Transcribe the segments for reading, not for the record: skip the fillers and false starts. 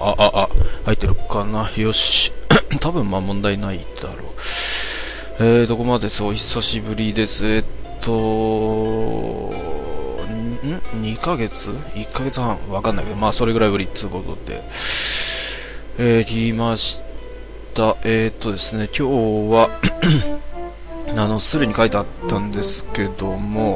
入ってるかな。よし。多分まあ問題ないだろう。どこまでです。お久しぶりです。2ヶ月 ?1 ヶ月半わかんないけど、まあそれぐらいぶりっつうことで、来ました。ですね、今日は、スルに書いてあったんですけども、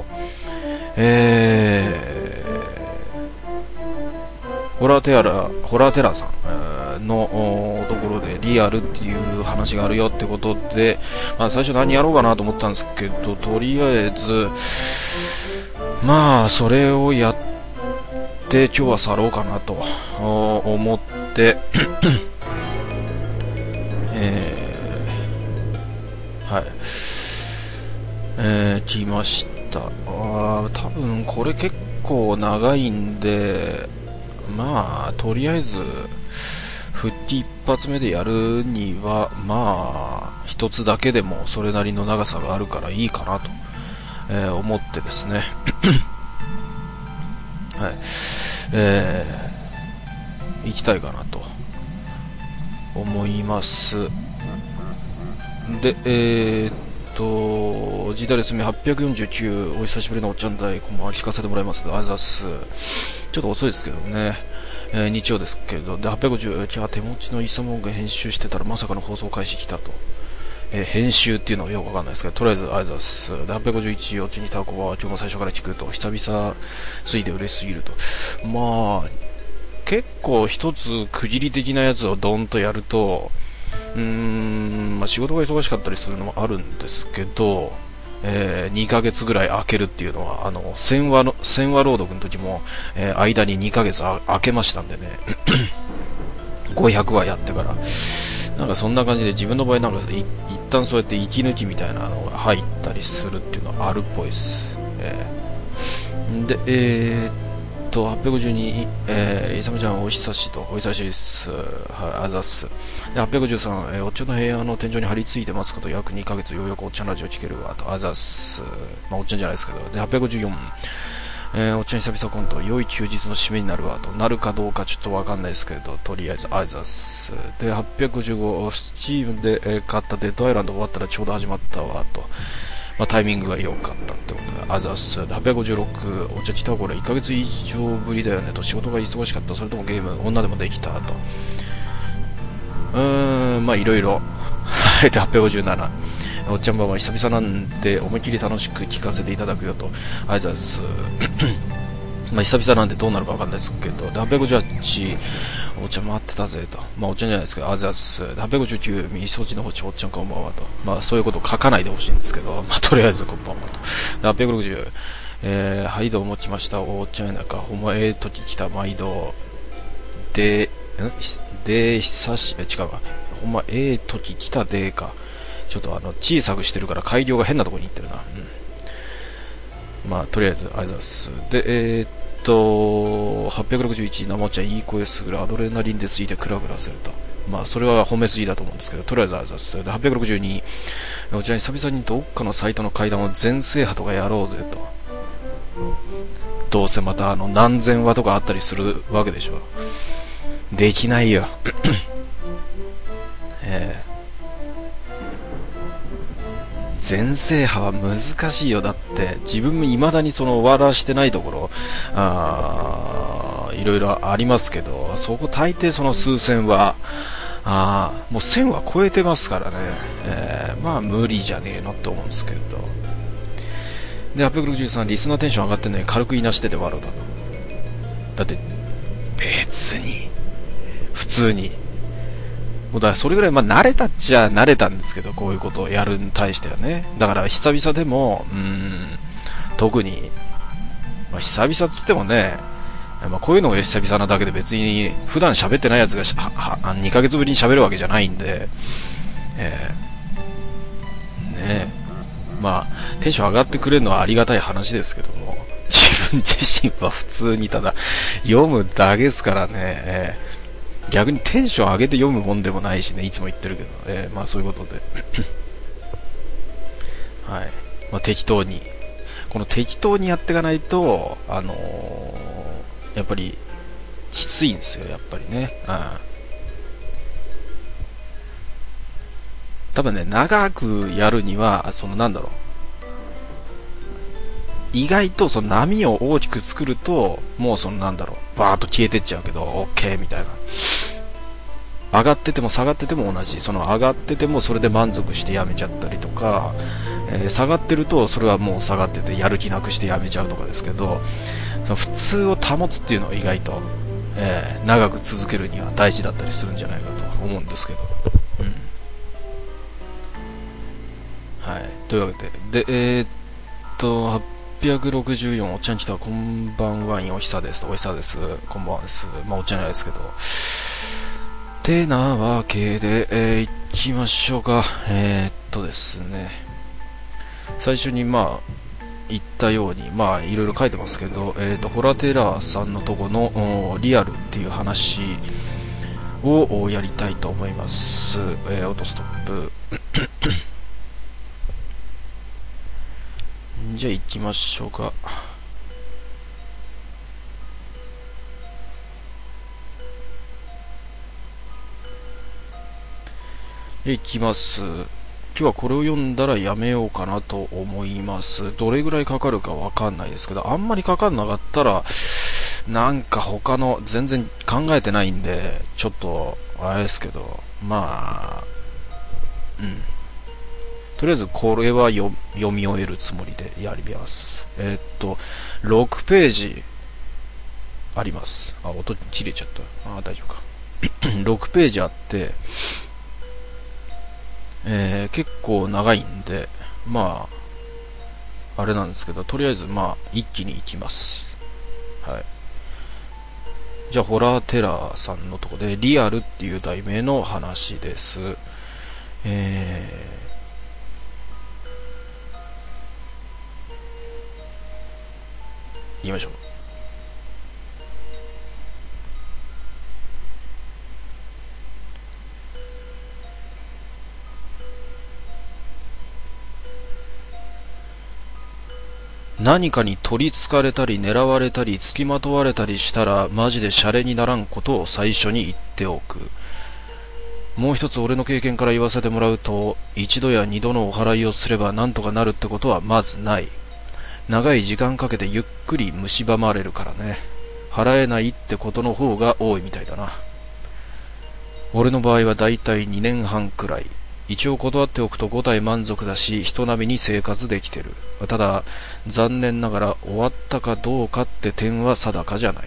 ホラーテラーさんのところでリアルっていう話があるよってことで、まあ、最初何やろうかなと思ったんですけど、とりあえずまあそれをやって今日は去ろうかなと思ってはい、来ました。多分これ結構長いんで、まあとりあえず復帰一発目でやるにはまあ一つだけでもそれなりの長さがあるからいいかなと、思ってですねはい、行きたいかなと思います。でジダレスミ849、お久しぶりのおっちゃんだい、こんばんは。聞かせてもらいます。ありがとうございます。ちょっと遅いですけどね、日曜ですけど、で850、手持ちのイサモンが編集してたらまさかの放送開始来たと。編集っていうのはよくわかんないですけど、とりあえずありがとうございます。で851、おちにタコは今日も最初から聞くと久々ついて嬉しすぎると。まあ結構一つ区切り的なやつをドンとやると、まあ、仕事が忙しかったりするのもあるんですけど、2ヶ月ぐらい空けるっていうのは1000話朗読の時も、間に2ヶ月空けましたんでね500話やってからなんかそんな感じで自分の場合なんか一旦そうやって息抜きみたいなのが入ったりするっていうのはあるっぽいです。で852、イサムちゃんお久しです。はい、あざっす。で、853、おっちゃんの部屋の天井に張り付いてますこと約2ヶ月ようやくおっちゃんラジオ聞けるわと、あざっす。まあ、おっちゃんじゃないですけど。で、854、おっちゃん久々コント、良い休日の締めになるわと、なるかどうかちょっとわかんないですけど、とりあえずあざっす。で、855、スチームで、買ったデッドアイランド終わったらちょうど始まったわと。まあ、タイミングが良かったってことで、あざっす。856、お茶来たこれ1ヶ月以上ぶりだよねと、仕事が忙しかった、それともゲーム、女でもできたと。まあいろいろ。で、857、おっちゃんばは久々なんで思いっきり楽しく聞かせていただくよと、あざっす。まあ久々なんでどうなるかわかんないですけど、で、858、お茶回ってたぜと。まあおっちゃんじゃないですけど、あざっす。で、859、みそじのほちおっちゃんこんばんはと。まあそういうこと書かないでほしいんですけど、まあとりあえずこんばんはと。で、860、はいどうも来ました。おっちゃんやなか、ほんま時来た毎度。久し、違うわ。ほんま時来たでか。ちょっと小さくしてるから改良が変なところに行ってるな。まあとりあえずありがとうございます。で861、生おっちゃんいい声すぐる、アドレナリンで過ぎてクラクラすると。まあそれは褒めすぎだと思うんですけど、とりあえずありがとうございます。で862、おっちゃん久々にどっかのサイトの階段を全制覇とかやろうぜと。どうせまた何千話とかあったりするわけでしょ。できないよ全制覇は難しいよ。だって自分も未だにその終わらしてないところいろいろありますけど、そこ大抵その数千はもう1000は超えてますからね、まあ無理じゃねえのって思うんですけど。で863、リスナーテンション上がってんのに軽くいなしてて笑うだと。だって別に普通にもうだからそれぐらい、まあ慣れたっちゃ慣れたんですけど、こういうことをやるに対してはね。だから久々でも特に、まあ、久々っつってもね、まあ、こういうのが久々なだけで別に普段喋ってないやつが2ヶ月ぶりに喋るわけじゃないんで、ね、まあテンション上がってくれるのはありがたい話ですけども、自分自身は普通にただ読むだけですからね、逆にテンション上げて読むもんでもないしね、いつも言ってるけど、まあそういうことではい、まあ、適当にやっていかないとやっぱりきついんですよ、やっぱりね。多分ね、長くやるには、意外とその波を大きく作ると、もうバーッと消えてっちゃうけど、OK みたいな。上がってても下がってても同じ。上がっててもそれで満足してやめちゃったりとか、下がってるとそれはもう下がっててやる気なくしてやめちゃうとかですけど、その普通を保つっていうのは意外と、長く続けるには大事だったりするんじゃないかと思うんですけど。はい。というわけで、864、おっちゃん来た、こんばんは、おひさです。おひさです。こんばんはです。まあ、おっちゃんじゃないですけど。てなわけで、行きましょうか。ですね。最初に言ったように、いろいろ書いてますけど、ホラテラーさんのとこのリアルっていう話をやりたいと思います。オートストップ。じゃあ行きましょうか。行きます。今日はこれを読んだらやめようかなと思います。どれぐらいかかるかわかんないですけど、あんまりかかんなかったら、なんか他の全然考えてないんで、ちょっとあれですけど、とりあえずこれは読み終えるつもりでやります。6ページあります。音切れちゃった。大丈夫か。6ページあって、結構長いんで、あれなんですけど、とりあえず一気にいきます。はい。じゃあ、ホラーテラーさんのとこで、リアルっていう題名の話です。言いましょう。何かに取り憑かれたり狙われたり付きまとわれたりしたらマジでシャレにならんことを最初に言っておく。もう一つ俺の経験から言わせてもらうと、一度や二度のお祓いをすればなんとかなるってことはまずない。長い時間かけてゆっくり蝕まれるからね。払えないってことの方が多いみたいだな。俺の場合はだいたい2年半くらい。一応断っておくと5体満足だし、人並みに生活できてる。ただ、残念ながら終わったかどうかって点は定かじゃない。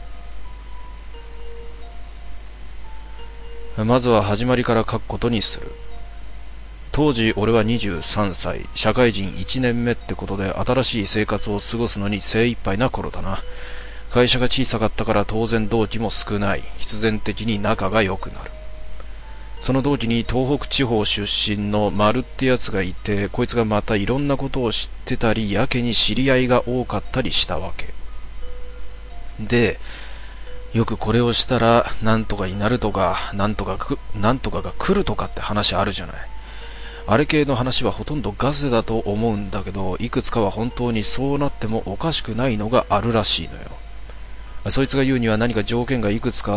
まずは始まりから書くことにする。当時俺は23歳、社会人1年目ってことで新しい生活を過ごすのに精一杯な頃だな。会社が小さかったから当然同期も少ない。必然的に仲が良くなる。その同期に東北地方出身の丸ってやつがいて、こいつがまたいろんなことを知ってたり、やけに知り合いが多かったりしたわけ。で、よくこれをしたらなんとかになるとか、なんとかが来るとかって話あるじゃない。あれ系の話はほとんどガセだと思うんだけど、いくつかは本当にそうなってもおかしくないのがあるらしいのよ。そいつが言うには何か条件がいくつかあって、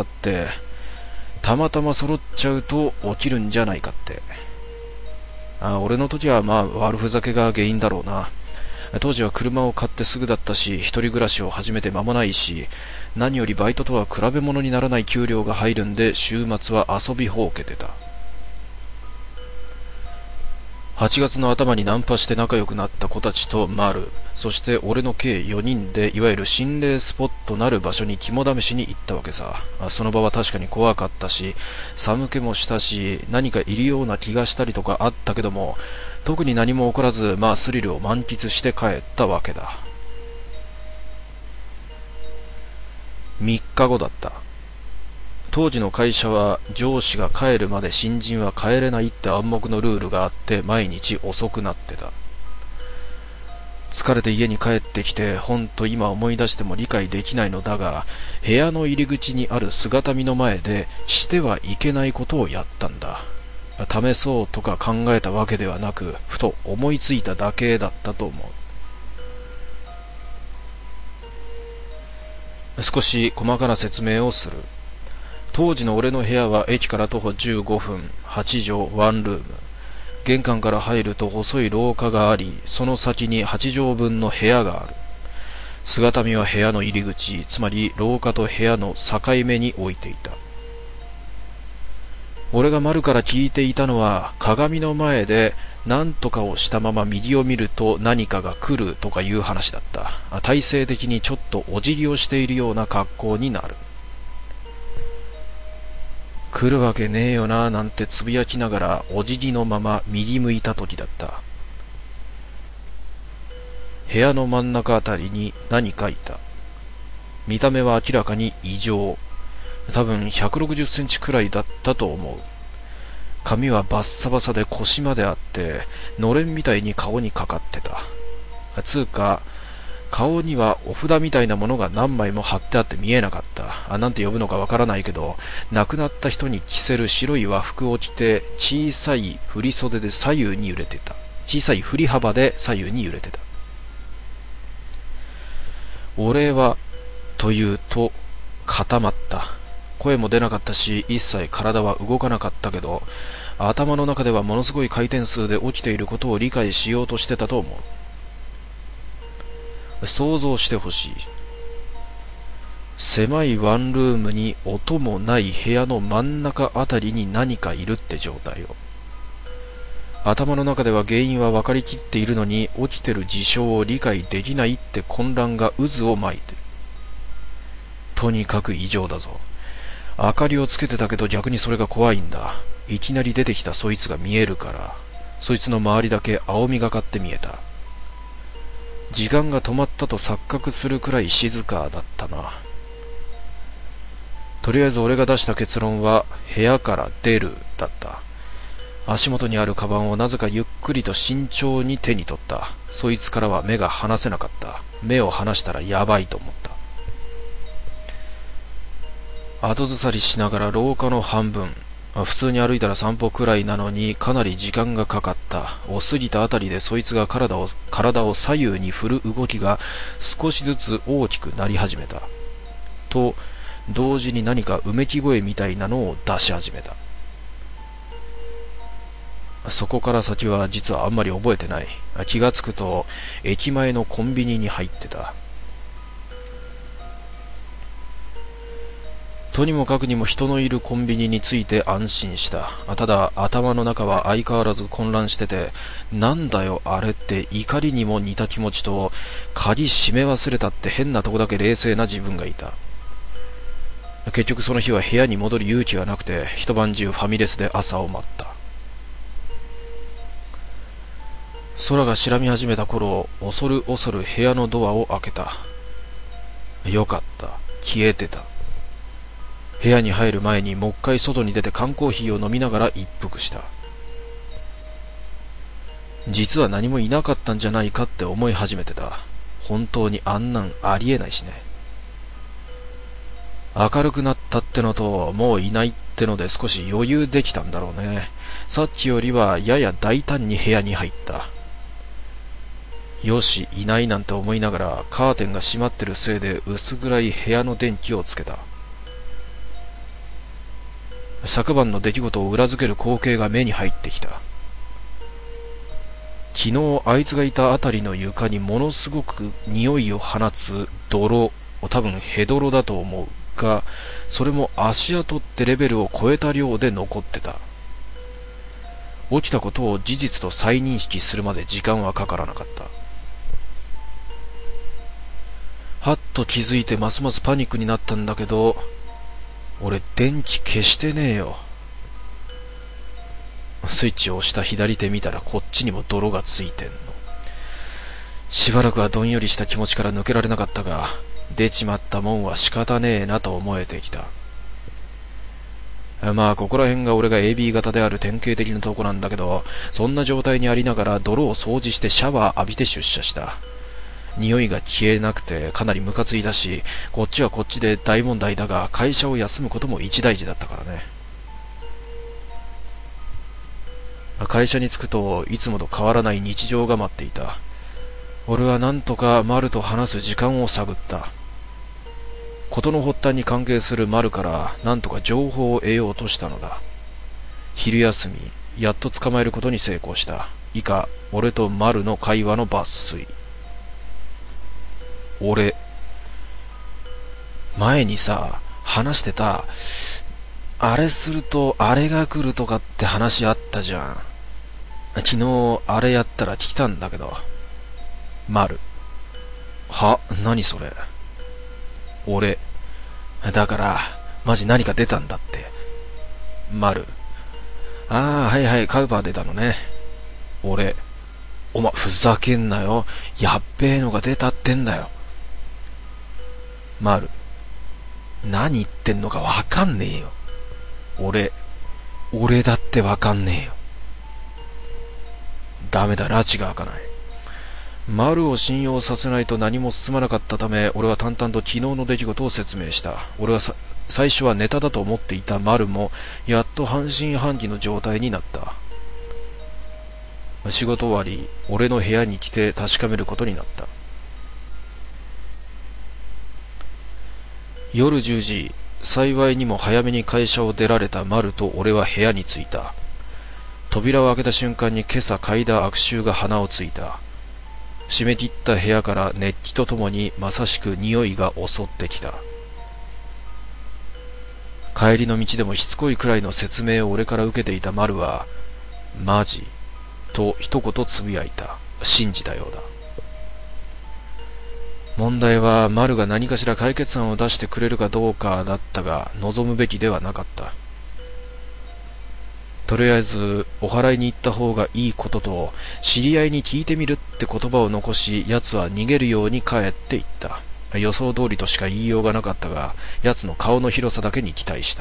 たまたま揃っちゃうと起きるんじゃないかって。俺の時は悪ふざけが原因だろうな。当時は車を買ってすぐだったし、一人暮らしを始めて間もないし、何よりバイトとは比べ物にならない給料が入るんで、週末は遊びほうけてた。8月の頭にナンパして仲良くなった子たちと丸、そして俺の計4人でいわゆる心霊スポットなる場所に肝試しに行ったわけさ。その場は確かに怖かったし、寒気もしたし、何かいるような気がしたりとかあったけども、特に何も起こらず、スリルを満喫して帰ったわけだ。3日後だった。当時の会社は上司が帰るまで新人は帰れないって暗黙のルールがあって毎日遅くなってた。疲れて家に帰ってきて今思い出しても理解できないのだが、部屋の入り口にある姿見の前でしてはいけないことをやったんだ。試そうとか考えたわけではなく、ふと思いついただけだったと思う。 少し細かな説明をする。当時の俺の部屋は駅から徒歩15分、8畳ワンルーム。玄関から入ると細い廊下があり、その先に8畳分の部屋がある。姿見は部屋の入り口、つまり廊下と部屋の境目に置いていた。俺が丸から聞いていたのは、鏡の前で何とかをしたまま右を見ると何かが来るとかいう話だった。体勢的にちょっとお辞儀をしているような格好になる。来るわけねえよななんてつぶやきながらお辞儀のまま右向いた時だった。部屋の真ん中あたりに何かいた。見た目は明らかに異常。多分160センチくらいだったと思う。髪はバッサバサで腰まであって、のれんみたいに顔にかかってた。つうか、顔にはお札みたいなものが何枚も貼ってあって見えなかった。なんて呼ぶのかわからないけど、亡くなった人に着せる白い和服を着て、小さい振り袖で左右に揺れてた。小さい振り幅で左右に揺れてた。俺は、というと、固まった。声も出なかったし、一切体は動かなかったけど、頭の中ではものすごい回転数で起きていることを理解しようとしてたと思う。想像してほしい。狭いワンルームに音もない部屋の真ん中あたりに何かいるって状態を。頭の中では原因は分かりきっているのに、起きてる事象を理解できないって混乱が渦を巻いてる。とにかく異常だぞ。明かりをつけてたけど逆にそれが怖いんだ。いきなり出てきたそいつが見えるから、そいつの周りだけ青みがかって見えた。時間が止まったと錯覚するくらい静かだったな。とりあえず俺が出した結論は、部屋から出るだった。足元にあるカバンをなぜかゆっくりと慎重に手に取った。そいつからは目が離せなかった。目を離したらやばいと思った。後ずさりしながら廊下の半分、普通に歩いたら散歩くらいなのにかなり時間がかかった。を過ぎたあたりでそいつが体を左右に振る動きが少しずつ大きくなり始めた。と、同時に何かうめき声みたいなのを出し始めた。そこから先は実はあんまり覚えてない。気がつくと駅前のコンビニに入ってた。とにもかくにも人のいるコンビニについて安心した。ただ頭の中は相変わらず混乱してて、なんだよあれって怒りにも似た気持ちと、鍵閉め忘れたって変なとこだけ冷静な自分がいた。結局その日は部屋に戻る勇気がなくて、一晩中ファミレスで朝を待った。空が白み始めた頃、恐る恐る部屋のドアを開けた。よかった。消えてた。部屋に入る前にもう一回外に出て缶コーヒーを飲みながら一服した。実は何もいなかったんじゃないかって思い始めてた。本当にあんなんありえないしね。明るくなったってのと、もういないってので少し余裕できたんだろうね。さっきよりはやや大胆に部屋に入った。よし、いないなんて思いながらカーテンが閉まってるせいで薄暗い部屋の電気をつけた。昨晩の出来事を裏付ける光景が目に入ってきた。昨日あいつがいたあたりの床にものすごく匂いを放つ泥、多分ヘドロだと思うが、それも足跡ってレベルを超えた量で残ってた。起きたことを事実と再認識するまで時間はかからなかった。はっと気づいてますますパニックになったんだけど、俺電気消してねえよ。スイッチを押した左手見たらこっちにも泥がついてんの。しばらくはどんよりした気持ちから抜けられなかったが、出ちまったもんは仕方ねえなと思えてきた。まあここら辺が俺が AB 型である典型的なとこなんだけど、そんな状態にありながら泥を掃除してシャワー浴びて出社した。匂いが消えなくてかなりムカついたし、こっちはこっちで大問題だが、会社を休むことも一大事だったからね。会社に着くといつもと変わらない日常が待っていた。俺はなんとか丸と話す時間を探った。 事の発端に関係する丸から何とか情報を得ようとしたのだ。昼休み、やっと捕まえることに成功した。以下、俺と丸の会話の抜粋。俺、前にさ、話してた、あれするとあれが来るとかって話あったじゃん。昨日あれやったら聞いたんだけど。丸。何それ。俺。だから、マジ何か出たんだって。丸。はいはい、カウパー出たのね。俺。ふざけんなよ。やっべえのが出たってんだよ。丸。何言ってんのかわかんねえよ。俺だってわかんねえよ。ダメだ、拉致が開かない。丸を信用させないと何も進まなかったため、俺は淡々と昨日の出来事を説明した。俺は最初はネタだと思っていた丸も、やっと半信半疑の状態になった。仕事終わり、俺の部屋に来て確かめることになった。夜10時、幸いにも早めに会社を出られた丸と俺は部屋に着いた。扉を開けた瞬間に今朝嗅いだ悪臭が鼻をついた。締め切った部屋から熱気とともにまさしく匂いが襲ってきた。帰りの道でもしつこいくらいの説明を俺から受けていた丸は、マジと一言つぶやいた。信じたようだ。問題は丸が何かしら解決案を出してくれるかどうかだったが、望むべきではなかった。とりあえずお祓いに行った方がいいことと、知り合いに聞いてみるって言葉を残し、奴は逃げるように帰っていった。予想通りとしか言いようがなかったが、奴の顔の広さだけに期待した。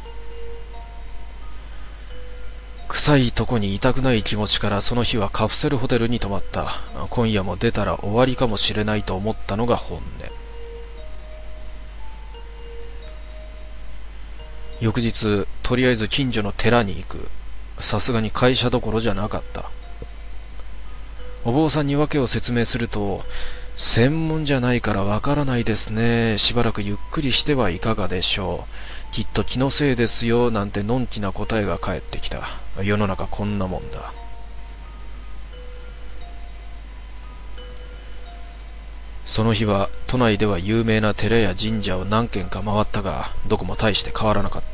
臭いとこにいたくない気持ちからその日はカプセルホテルに泊まった。今夜も出たら終わりかもしれないと思ったのが本音。翌日、とりあえず近所の寺に行く。さすがに会社どころじゃなかった。お坊さんに訳を説明すると、専門じゃないからわからないですね。しばらくゆっくりしてはいかがでしょう。きっと気のせいですよ、なんてのんきな答えが返ってきた。世の中こんなもんだ。その日は都内では有名な寺や神社を何軒か回ったが、どこも大して変わらなかった。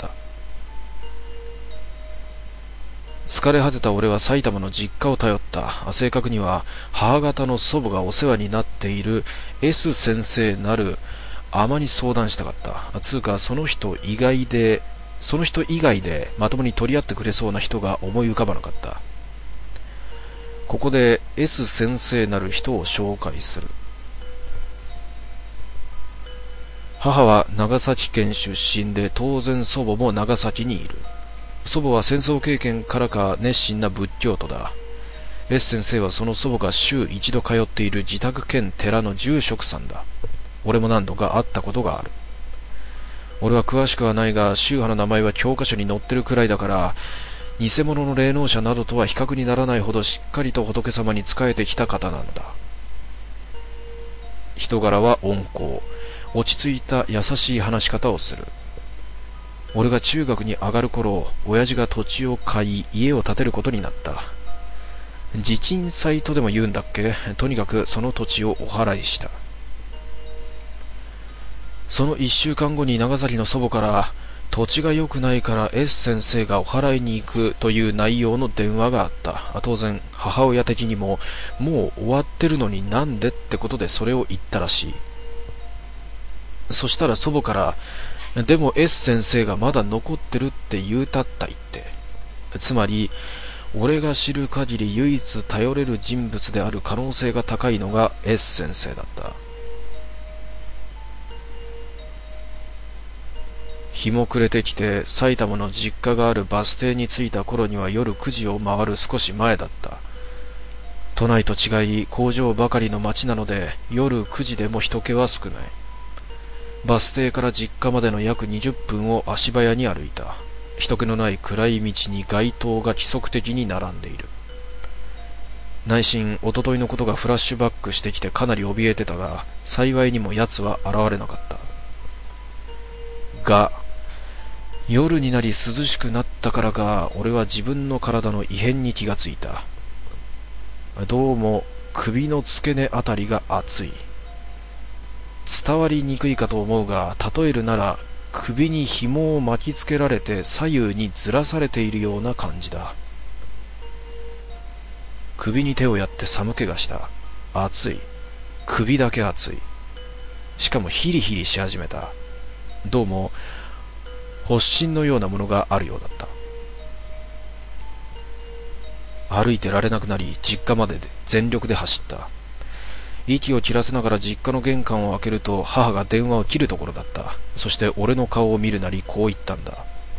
疲れ果てた俺は埼玉の実家を頼った。正確には母方の祖母がお世話になっている S 先生なる尼に相談したかった。つうかその人以外でまともに取り合ってくれそうな人が思い浮かばなかった。ここで S 先生なる人を紹介する。母は長崎県出身で、当然祖母も長崎にいる。祖母は戦争経験からか熱心な仏教徒だ。S 先生はその祖母が週一度通っている自宅兼寺の住職さんだ。俺も何度か会ったことがある。俺は詳しくはないが、宗派の名前は教科書に載ってるくらいだから、偽物の霊能者などとは比較にならないほどしっかりと仏様に仕えてきた方なのだ。人柄は温厚。落ち着いた優しい話し方をする。俺が中学に上がる頃、親父が土地を買い、家を建てることになった。地鎮祭とでも言うんだっけ。とにかくその土地をお祓いした。その1週間後に長崎の祖母から、土地が良くないから S 先生がお祓いに行くという内容の電話があった。当然母親的にも、もう終わってるのになんでってことでそれを言ったらしい。そしたら祖母から、でも S 先生がまだ残ってるって言うたったいって。つまり、俺が知る限り唯一頼れる人物である可能性が高いのが S 先生だった。日も暮れてきて、埼玉の実家があるバス停に着いた頃には夜9時を回る少し前だった。都内と違い工場ばかりの街なので、夜9時でも人気は少ない。バス停から実家までの約20分を足早に歩いた。人気のない暗い道に街灯が規則的に並んでいる。内心、おとといのことがフラッシュバックしてきてかなり怯えてたが、幸いにも奴は現れなかった。 が、夜になり涼しくなったからか、俺は自分の体の異変に気がついた。どうも首の付け根あたりが熱い。伝わりにくいかと思うが、例えるなら首に紐を巻きつけられて左右にずらされているような感じだ。首に手をやって寒気がした。熱い。首だけ熱い。しかもヒリヒリし始めた。どうも発疹のようなものがあるようだった。歩いてられなくなり、実家まで全力で走った。息を切らせながら実家の玄関を開けると、母が電話を切るところだった。そして俺の顔を見るなりこう言ったんだ。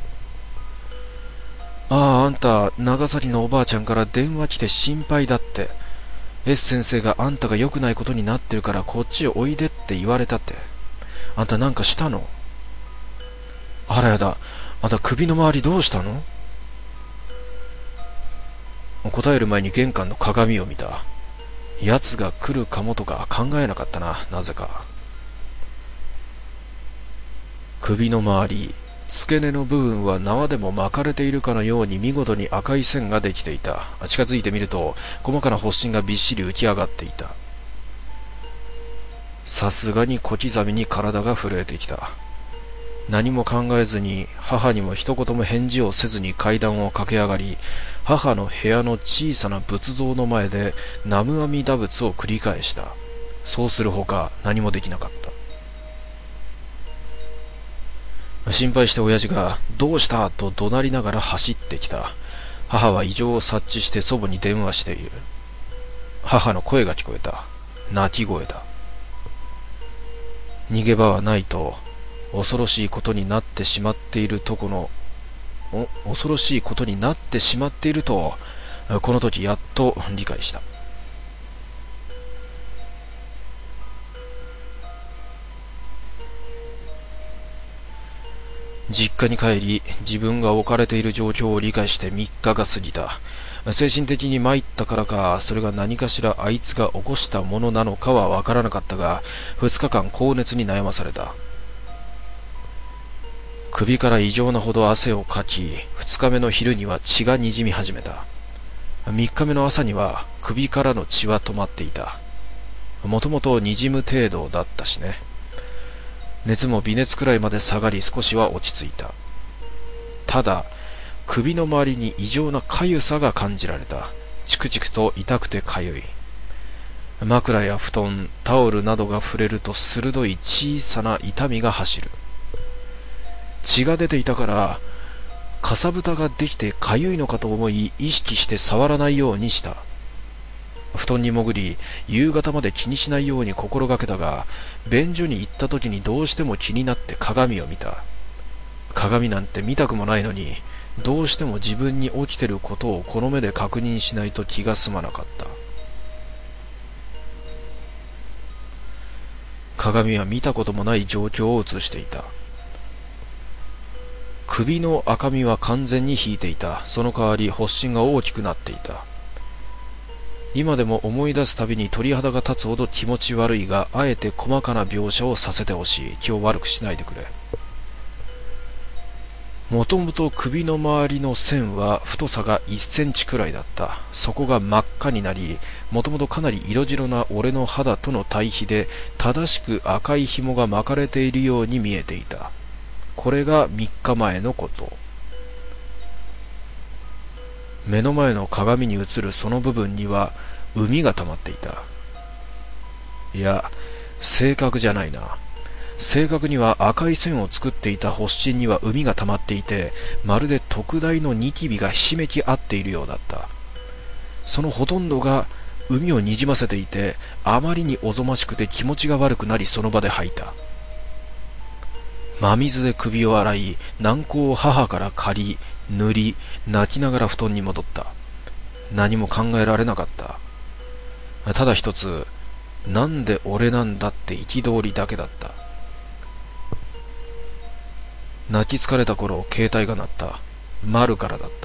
ああ、あんた長崎のおばあちゃんから電話来て心配だって。S 先生があんたが良くないことになってるからこっちへおいでって言われたって。あんたなんかしたの？あらやだ、あんた首の周りどうしたの？答える前に玄関の鏡を見た。奴が来るかもとか考えなかったな、なぜか。首の周り、付け根の部分は縄でも巻かれているかのように見事に赤い線ができていた。近づいてみると、細かな発疹がびっしり浮き上がっていた。さすがに小刻みに体が震えてきた。何も考えずに、母にも一言も返事をせずに階段を駆け上がり、母の部屋の小さな仏像の前で南無阿弥陀仏を繰り返した。そうするほか何もできなかった。心配して親父がどうしたと怒鳴りながら走ってきた。母は異常を察知して祖母に電話している。母の声が聞こえた。泣き声だ。逃げ場はないと、恐ろしいことになってしまっていると恐ろしいことになってしまっていると、この時やっと理解した。実家に帰り、自分が置かれている状況を理解して3日が過ぎた。精神的に参ったからか、それが何かしらあいつが起こしたものなのかはわからなかったが、2日間高熱に悩まされた。首から異常なほど汗をかき、2日目の昼には血がにじみ始めた。3日目の朝には首からの血は止まっていた。もともとにじむ程度だったしね。熱も微熱くらいまで下がり少しは落ち着いた。ただ、首の周りに異常な痒さが感じられた。チクチクと痛くて痒い。枕や布団、タオルなどが触れると鋭い小さな痛みが走る。血が出ていたから、かさぶたができて痒いのかと思い意識して触らないようにした。布団に潜り、夕方まで気にしないように心がけたが、便所に行った時にどうしても気になって鏡を見た。鏡なんて見たくもないのに、どうしても自分に起きてることをこの目で確認しないと気が済まなかった。鏡は見たこともない状況を映していた。首の赤みは完全に引いていた。その代わり発疹が大きくなっていた。今でも思い出すたびに鳥肌が立つほど気持ち悪いが、あえて細かな描写をさせてほしい。気を悪くしないでくれ。もともと首の周りの線は太さが1センチくらいだった。そこが真っ赤になり、もともとかなり色白な俺の肌との対比で、正しく赤い紐が巻かれているように見えていた。これが3日前のこと。目の前の鏡に映るその部分には膿が溜まっていた。いや、正確じゃないな。正確には赤い線を作っていた発疹には膿が溜まっていて、まるで特大のニキビがひしめき合っているようだった。そのほとんどが膿をにじませていて、あまりにおぞましくて気持ちが悪くなりその場で吐いた。真水で首を洗い、軟膏を母から借り、塗り、泣きながら布団に戻った。何も考えられなかった。ただ一つ、なんで俺なんだって憤りだけだった。泣き疲れた頃、携帯が鳴った。丸からだった。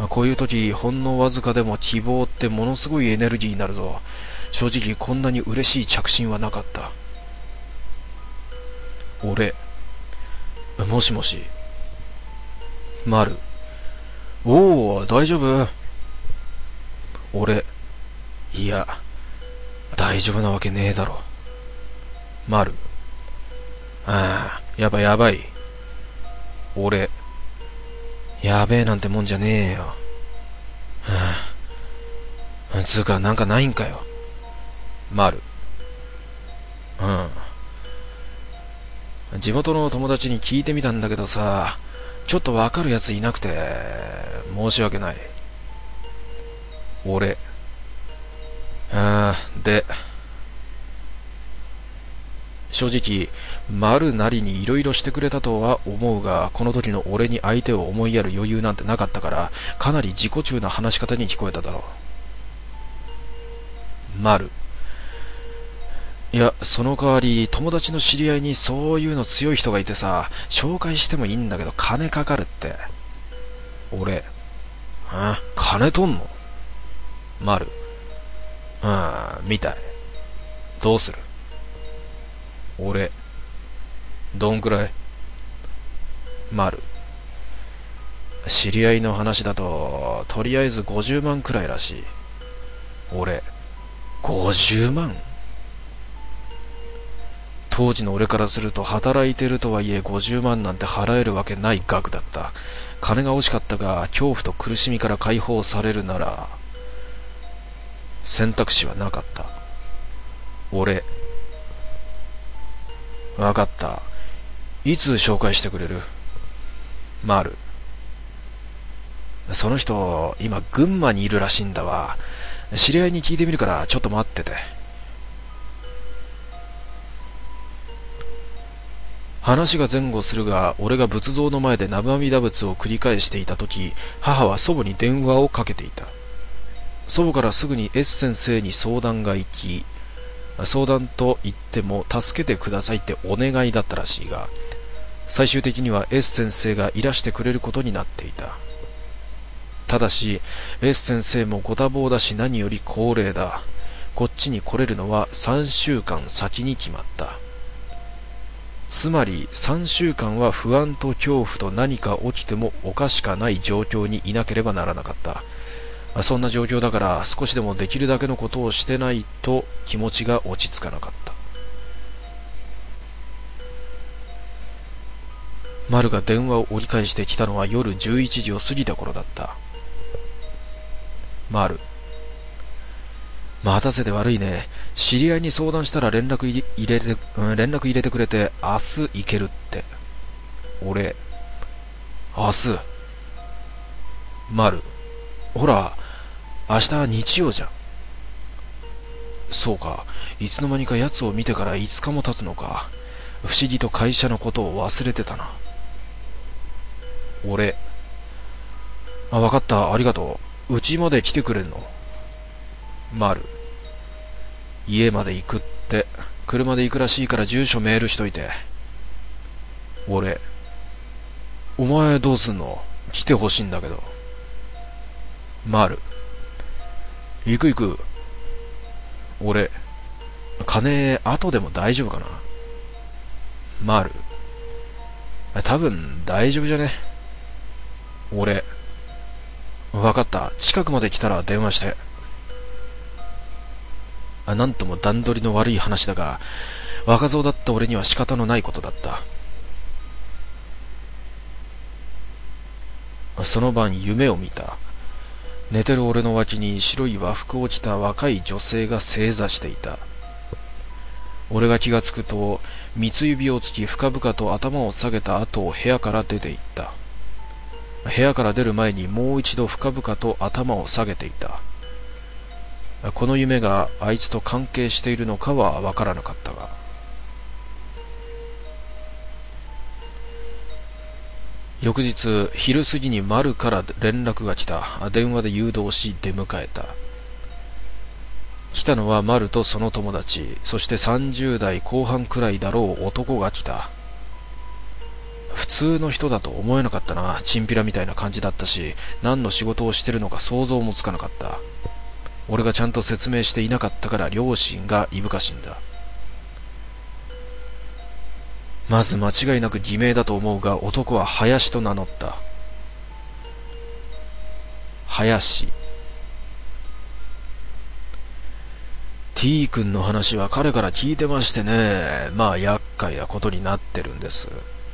こういう時、ほんのわずかでも希望ってものすごいエネルギーになるぞ。正直こんなに嬉しい着信はなかった。俺、 もしもし。丸。おお、大丈夫？俺、いや、大丈夫なわけねえだろ。丸。ああ、やばいやばい。俺、やべえなんてもんじゃねえよ。はあ、つうかなんかないんかよ。丸。地元の友達に聞いてみたんだけどさ、ちょっとわかるやついなくて、申し訳ない。俺。で、正直、丸なりに色々してくれたとは思うが、この時の俺に相手を思いやる余裕なんてなかったから、かなり自己中な話し方に聞こえただろう。丸。いや、その代わり、友達の知り合いにそういうの強い人がいてさ、紹介してもいいんだけど金かかるって。俺。金取んの？丸。みたい。どうする？俺。どんくらい？丸。知り合いの話だと、とりあえず50万くらいらしい。俺。50万？当時の俺からすると働いてるとはいえ50万なんて払えるわけない額だった。金が惜しかったが、恐怖と苦しみから解放されるなら、選択肢はなかった。俺。わかった。いつ紹介してくれる？丸。その人、今群馬にいるらしいんだわ。知り合いに聞いてみるからちょっと待ってて。話が前後するが、俺が仏像の前で南無阿弥陀仏を繰り返していたとき、母は祖母に電話をかけていた。祖母からすぐに S 先生に相談が行き、相談と言っても助けてくださいってお願いだったらしいが、最終的には S 先生がいらしてくれることになっていた。ただし S 先生もご多忙だし何より高齢だ。こっちに来れるのは3週間先に決まった。つまり3週間は不安と恐怖と何か起きてもおかしかない状況にいなければならなかった。そんな状況だから少しでもできるだけのことをしてないと気持ちが落ち着かなかった。丸が電話を折り返してきたのは夜11時を過ぎた頃だった。丸。待たせて悪いね。知り合いに相談したら連絡入れてくれて明日行けるって。俺。明日。丸。ほら、明日日曜じゃん。そうか。いつの間にか奴を見てから5日も経つのか。不思議と会社のことを忘れてたな。俺。わかった。ありがとう。うちまで来てくれんの？丸。家まで行くって。車で行くらしいから住所メールしといて。俺。お前どうすんの？来てほしいんだけど。丸。行く行く。俺。金後でも大丈夫かな？丸。多分大丈夫じゃね？俺。わかった。近くまで来たら電話して。なんとも段取りの悪い話だが、若造だった俺には仕方のないことだった。その晩夢を見た。寝てる俺の脇に白い和服を着た若い女性が正座していた。俺が気がつくと、三つ指をつき深々と頭を下げた後部屋から出て行った。部屋から出る前にもう一度深々と頭を下げていた。この夢があいつと関係しているのかはわからなかったが、翌日昼過ぎに丸から連絡が来た。電話で誘導し出迎えた。来たのは丸とその友達、そして30代後半くらいだろう男が来た。普通の人だと思えなかったな。チンピラみたいな感じだったし、何の仕事をしてるのか想像もつかなかった。俺がちゃんと説明していなかったから両親がいぶかしんだ。 まず間違いなく偽名だと思うが、男は林と名乗った。林。T 君の話は彼から聞いてましてね、まあ厄介なことになってるんです。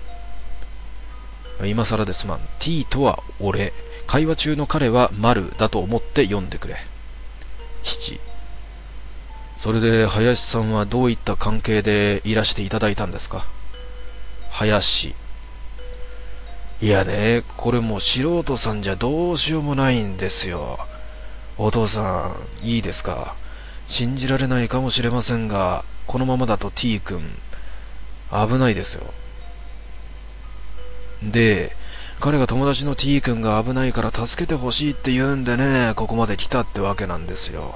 今更ですまん。T とは俺。会話中の彼は丸だと思って読んでくれ。父。それで林さんはどういった関係でいらしていただいたんですか？林。いやね、これもう素人さんじゃどうしようもないんですよ。お父さん、いいですか？信じられないかもしれませんが、このままだと T 君、危ないですよ。で、彼が友達の T 君が危ないから助けてほしいって言うんでね、ここまで来たってわけなんですよ。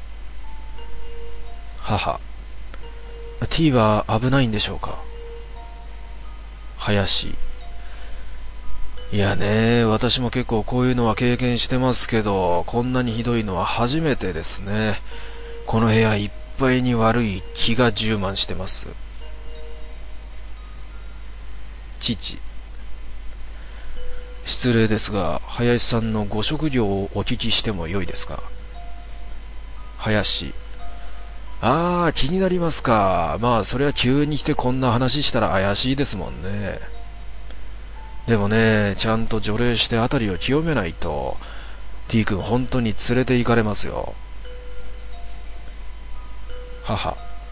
母。T は危ないんでしょうか？林。いやね、私も結構こういうのは経験してますけど、こんなにひどいのは初めてですね。この部屋いっぱいに悪い気が充満してます。父。失礼ですが、林さんのご職業をお聞きしてもよいですか？林。ああ、気になりますか。まあ、それは急に来てこんな話したら怪しいですもんね。でもね、ちゃんと除霊してあたりを清めないと、T 君本当に連れて行かれますよ。母。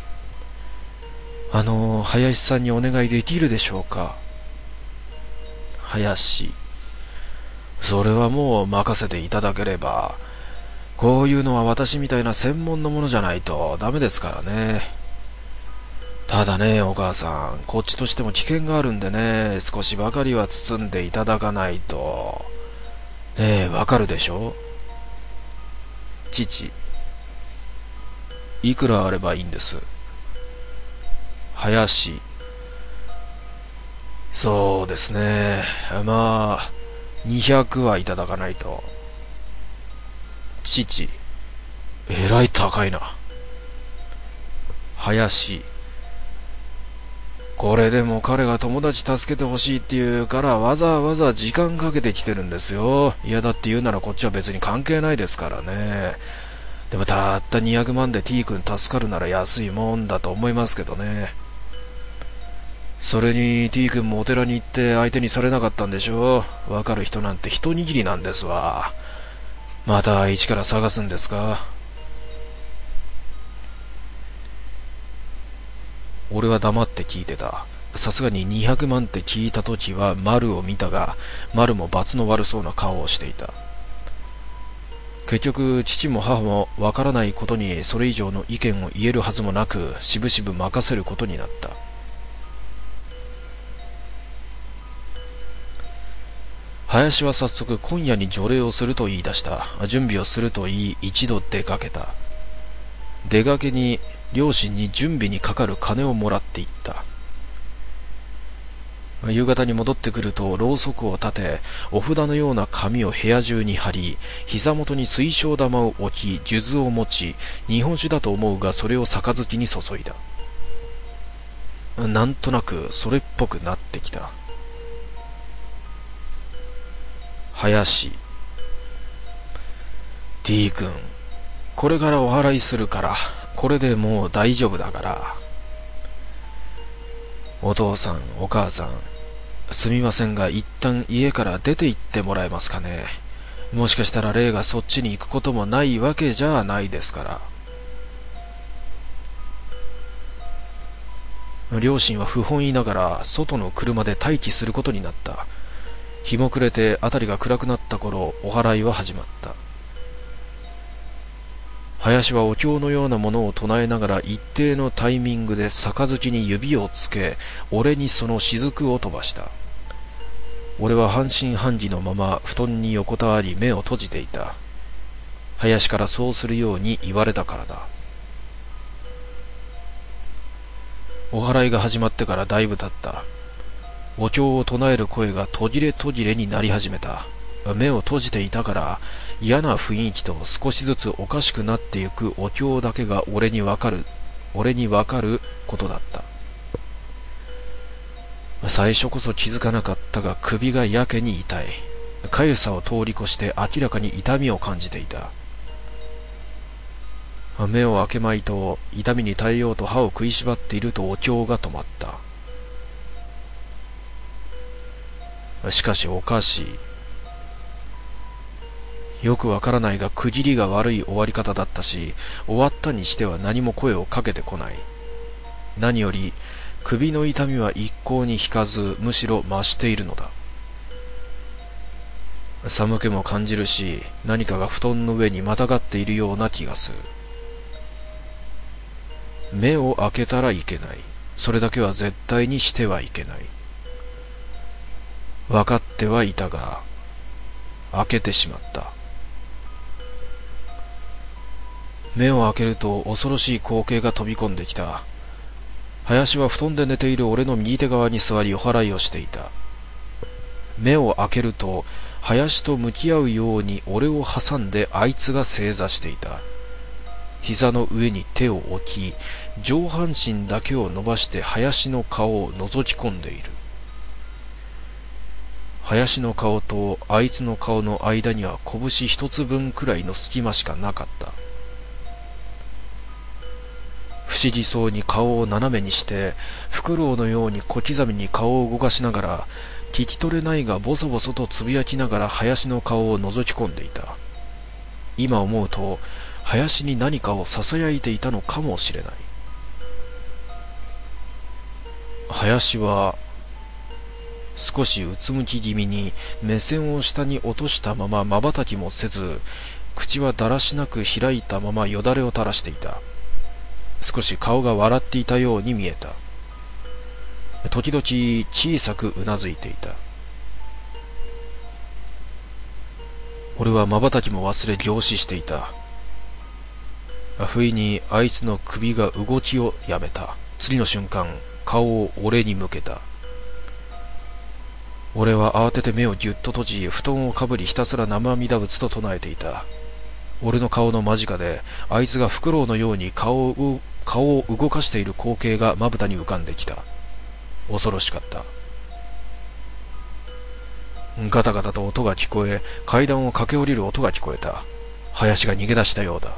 林さんにお願いできるでしょうか？林。それはもう任せていただければ。こういうのは私みたいな専門のものじゃないとダメですからね。ただね、お母さん、こっちとしても危険があるんでね、少しばかりは包んでいただかないと。ねえ、わかるでしょ？父。いくらあればいいんです？林。そうですね。まあ、200はいただかないと。父。えらい高いな。林。これでも彼が友達助けてほしいって言うからわざわざ時間かけてきてるんですよ。嫌だって言うならこっちは別に関係ないですからね。でもたった200万で T 君助かるなら安いもんだと思いますけどね。それに T 君もお寺に行って相手にされなかったんでしょ？わかる人なんて一握りなんですわ。また一から探すんですか？俺は黙って聞いてた。さすがに200万って聞いた時は丸を見たが、丸も罰の悪そうな顔をしていた。結局父も母もわからないことにそれ以上の意見を言えるはずもなく、しぶしぶ任せることになった。林は早速今夜に除霊をすると言い出した。準備をすると言い、一度出かけた。出かけに両親に準備にかかる金をもらっていった。夕方に戻ってくるとろうそくを立て、お札のような紙を部屋中に貼り、膝元に水晶玉を置き、数珠を持ち、日本酒だと思うがそれを杯に注いだ。なんとなくそれっぽくなってきた。林。 T 君、これからお祓いするから、これでもう大丈夫だから。お父さん、お母さん、すみませんが一旦家から出て行ってもらえますかね。もしかしたら霊がそっちに行くこともないわけじゃないですから。両親は不本意ながら外の車で待機することになった。日も暮れて辺りが暗くなった頃、お祓いは始まった。林はお経のようなものを唱えながら一定のタイミングで杯に指をつけ、俺にその雫を飛ばした。俺は半信半疑のまま布団に横たわり目を閉じていた。林からそうするように言われたからだ。お祓いが始まってからだいぶ経った。お経を唱える声が途切れ途切れになり始めた。目を閉じていたから嫌な雰囲気と少しずつおかしくなってゆくお経だけが俺にわかることだった。 最初こそ気づかなかったが首がやけに痛い。痒さを通り越して明らかに痛みを感じていた。目を開けまいと痛みに耐えようと歯を食いしばっているとお経が止まった。しかしおかしい。よくわからないが区切りが悪い終わり方だったし、終わったにしては何も声をかけてこない。何より首の痛みは一向に引かず、むしろ増しているのだ。寒気も感じるし、何かが布団の上にまたがっているような気がする。目を開けたらいけない。それだけは絶対にしてはいけない。分かってはいたが、開けてしまった。目を開けると恐ろしい光景が飛び込んできた。林は布団で寝ている俺の右手側に座りお祓いをしていた。目を開けると林と向き合うように俺を挟んであいつが正座していた。膝の上に手を置き、上半身だけを伸ばして林の顔を覗き込んでいる。林の顔とあいつの顔の間には拳一つ分くらいの隙間しかなかった。不思議そうに顔を斜めにして、フクロウのように小刻みに顔を動かしながら、聞き取れないがボソボソとつぶやきながら林の顔を覗き込んでいた。今思うと、林に何かを囁いていたのかもしれない。林は、少しうつむき気味に目線を下に落としたまま瞬きもせず、口はだらしなく開いたままよだれを垂らしていた。少し顔が笑っていたように見えた。時々小さくうなずいていた。俺は瞬きも忘れ凝視していた。不意にあいつの首が動きをやめた。次の瞬間、顔を俺に向けた。俺は慌てて目をぎゅっと閉じ、布団をかぶりひたすら生阿弥陀仏と唱えていた。俺の顔の間近で、あいつがフクロウのように顔を動かしている光景がまぶたに浮かんできた。恐ろしかった。ガタガタと音が聞こえ、階段を駆け下りる音が聞こえた。林が逃げ出したようだ。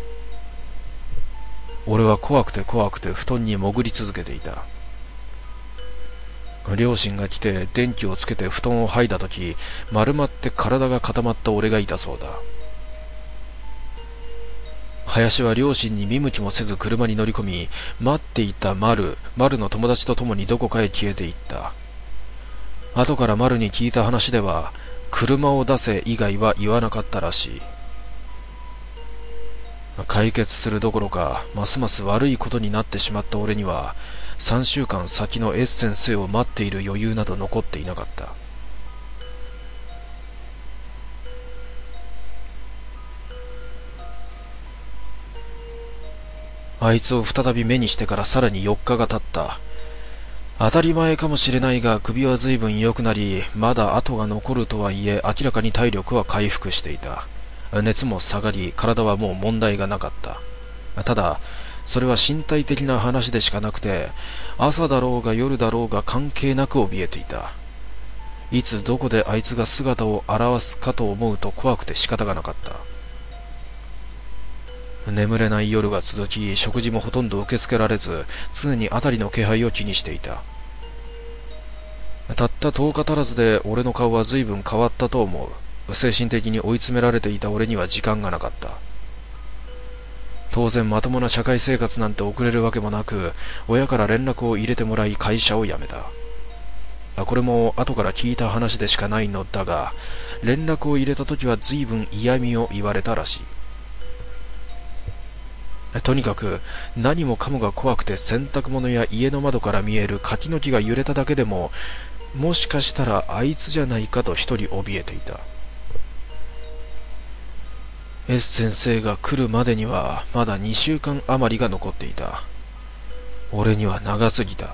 俺は怖くて怖くて布団に潜り続けていた。両親が来て電気をつけて布団を剥いだとき、丸まって体が固まった俺がいたそうだ。林は両親に見向きもせず車に乗り込み、待っていた丸の友達と共にどこかへ消えていった。後から丸に聞いた話では、車を出せ以外は言わなかったらしい。解決するどころか、ますます悪いことになってしまった俺には、3週間先の S 先生を待っている余裕など残っていなかった。あいつを再び目にしてからさらに4日が経った。当たり前かもしれないが首は随分良くなり、まだ跡が残るとはいえ明らかに体力は回復していた。熱も下がり、体はもう問題がなかった。ただ、それは身体的な話でしかなくて、朝だろうが夜だろうが関係なく怯えていた。いつどこであいつが姿を現すかと思うと怖くて仕方がなかった。眠れない夜が続き、食事もほとんど受け付けられず、常に辺りの気配を気にしていた。たった10日足らずで俺の顔は随分変わったと思う。精神的に追い詰められていた俺には時間がなかった。当然まともな社会生活なんて送れるわけもなく、親から連絡を入れてもらい会社を辞めた。これも後から聞いた話でしかないのだが、連絡を入れた時は随分嫌味を言われたらしい。とにかく何もかもが怖くて、洗濯物や家の窓から見える柿の木が揺れただけでも、もしかしたらあいつじゃないかと一人怯えていた。S 先生が来るまでにはまだ2週間余りが残っていた。俺には長すぎた。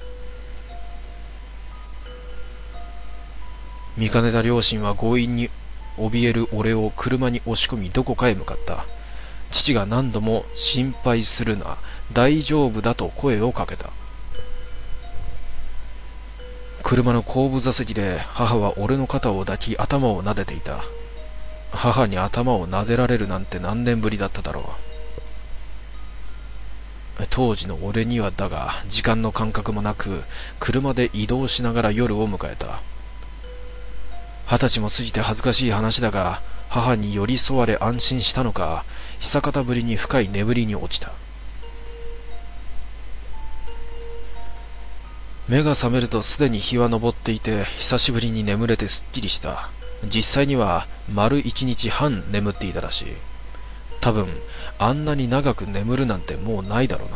見かねた両親は強引に怯える俺を車に押し込みどこかへ向かった。父が何度も心配するな、大丈夫だと声をかけた。 車の後部座席で母は俺の肩を抱き頭を撫でていた。母に頭を撫でられるなんて何年ぶりだっただろう。当時の俺にはだが時間の感覚もなく、車で移動しながら夜を迎えた。20歳も過ぎて恥ずかしい話だが、母に寄り添われ安心したのか、久方ぶりに深い眠りに落ちた。目が覚めるとすでに日は昇っていて、久しぶりに眠れてすっきりした。実際には丸一日半眠っていたらしい。多分あんなに長く眠るなんてもうないだろ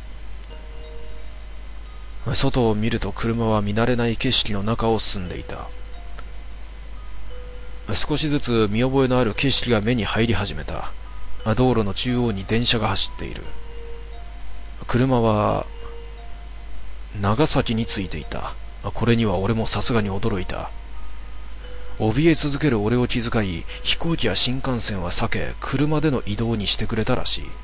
うな。外を見ると車は見慣れない景色の中を進んでいた。少しずつ見覚えのある景色が目に入り始めた。道路の中央に電車が走っている。車は長崎に着いていた。これには俺もさすがに驚いた。怯え続ける俺を気遣い、飛行機や新幹線は避け、車での移動にしてくれたらしい。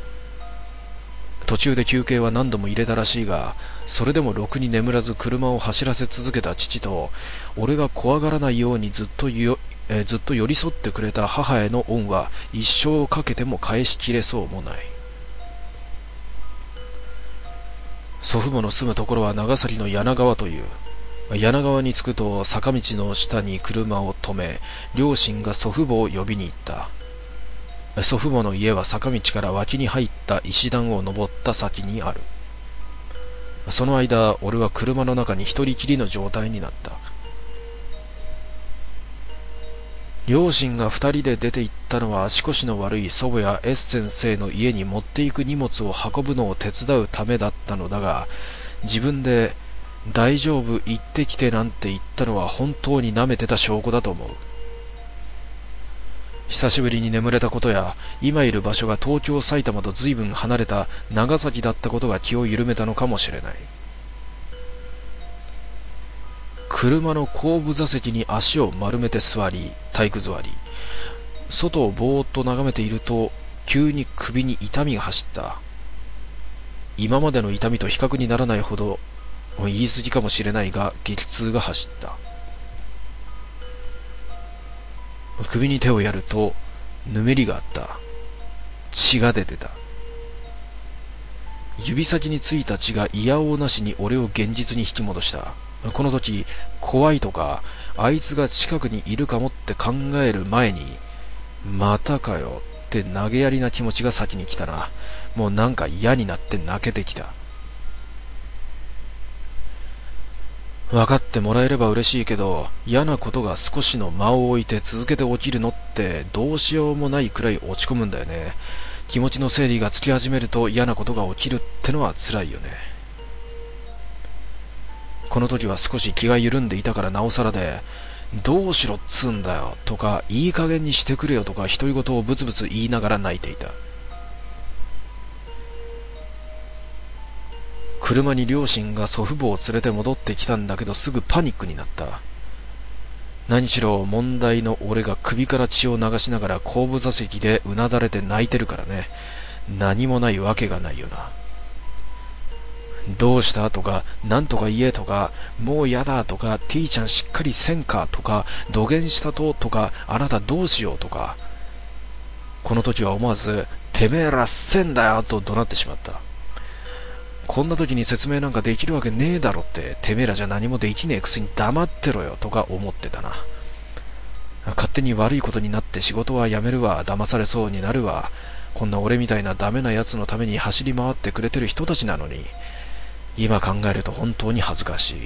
途中で休憩は何度も入れたらしいが、それでもろくに眠らず車を走らせ続けた父と、俺が怖がらないようにずっと寄り添ってくれた母への恩は一生かけても返しきれそうもない。祖父母の住むところは長崎の柳川という。柳川に着くと坂道の下に車を止め、両親が祖父母を呼びに行った。祖父母の家は坂道から脇に入った石段を登った先にある。その間、俺は車の中に一人きりの状態になった。両親が二人で出て行ったのは足腰の悪い祖母や S 先生の家に持っていく荷物を運ぶのを手伝うためだったのだが、自分で大丈夫行ってきてなんて言ったのは本当に舐めてた証拠だと思う。久しぶりに眠れたことや、今いる場所が東京埼玉と随分離れた長崎だったことが気を緩めたのかもしれない。車の後部座席に足を丸めて座り、体育座り。外をぼーっと眺めていると、急に首に痛みが走った。今までの痛みと比較にならないほど、言い過ぎかもしれないが、激痛が走った。首に手をやると、ぬめりがあった。血が出てた。指先についた血がいやおうなしに俺を現実に引き戻した。この時、怖いとか、あいつが近くにいるかもって考える前に、またかよって投げやりな気持ちが先に来たな。もうなんか嫌になって泣けてきた。分かってもらえれば嬉しいけど、嫌なことが少しの間を置いて続けて起きるのってどうしようもないくらい落ち込むんだよね。気持ちの整理がつき始めると嫌なことが起きるってのは辛いよね。この時は少し気が緩んでいたからなおさらで、どうしろっつんだよとか、いい加減にしてくれよとか独り言をブツブツ言いながら泣いていた。車に両親が祖父母を連れて戻ってきたんだけど、すぐパニックになった。何しろ問題の俺が首から血を流しながら後部座席でうなだれて泣いてるからね。何もないわけがないよな。どうしたとか、なんとか言えとか、もうやだとか、T ちゃんしっかりせんかとか、土下したとか、あなたどうしようとか。この時は思わず、てめえらせんだよと怒鳴ってしまった。こんな時に説明なんかできるわけねえだろって、てめえらじゃ何もできねえくせに黙ってろよとか思ってたな。勝手に悪いことになって仕事は辞めるわ、騙されそうになるわ。こんな俺みたいなダメな奴のために走り回ってくれてる人たちなのに、今考えると本当に恥ずかしい。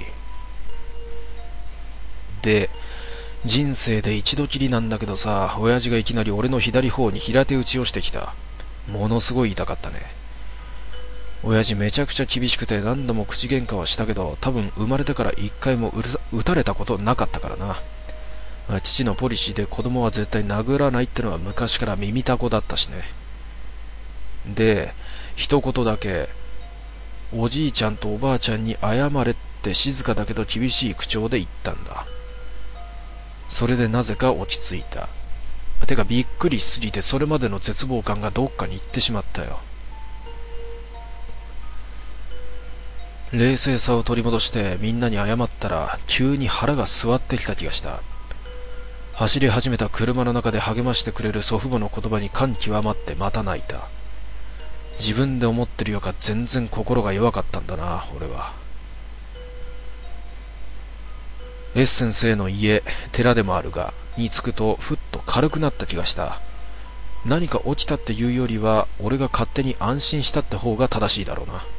で、人生で一度きりなんだけどさ、親父がいきなり俺の左方に平手打ちをしてきた。ものすごい痛かったね。親父めちゃくちゃ厳しくて何度も口喧嘩はしたけど、多分生まれてから一回も撃たれたことなかったからな。父のポリシーで子供は絶対殴らないってのは昔から耳たこだったしね。で、一言だけ、おじいちゃんとおばあちゃんに謝れって静かだけど厳しい口調で言ったんだ。それでなぜか落ち着いた。てかびっくりしすぎてそれまでの絶望感がどっかに行ってしまったよ。 冷静さを取り戻してみんなに謝ったら急に腹が据わってきた気がした。走り始めた車の中で励ましてくれる祖父母の言葉に感極まってまた泣いた。自分で思ってるよか全然心が弱かったんだな、俺は。S 先生の家、寺でもあるが、に着くとふっと軽くなった気がした。何か起きたっていうよりは、俺が勝手に安心したって方が正しいだろうな。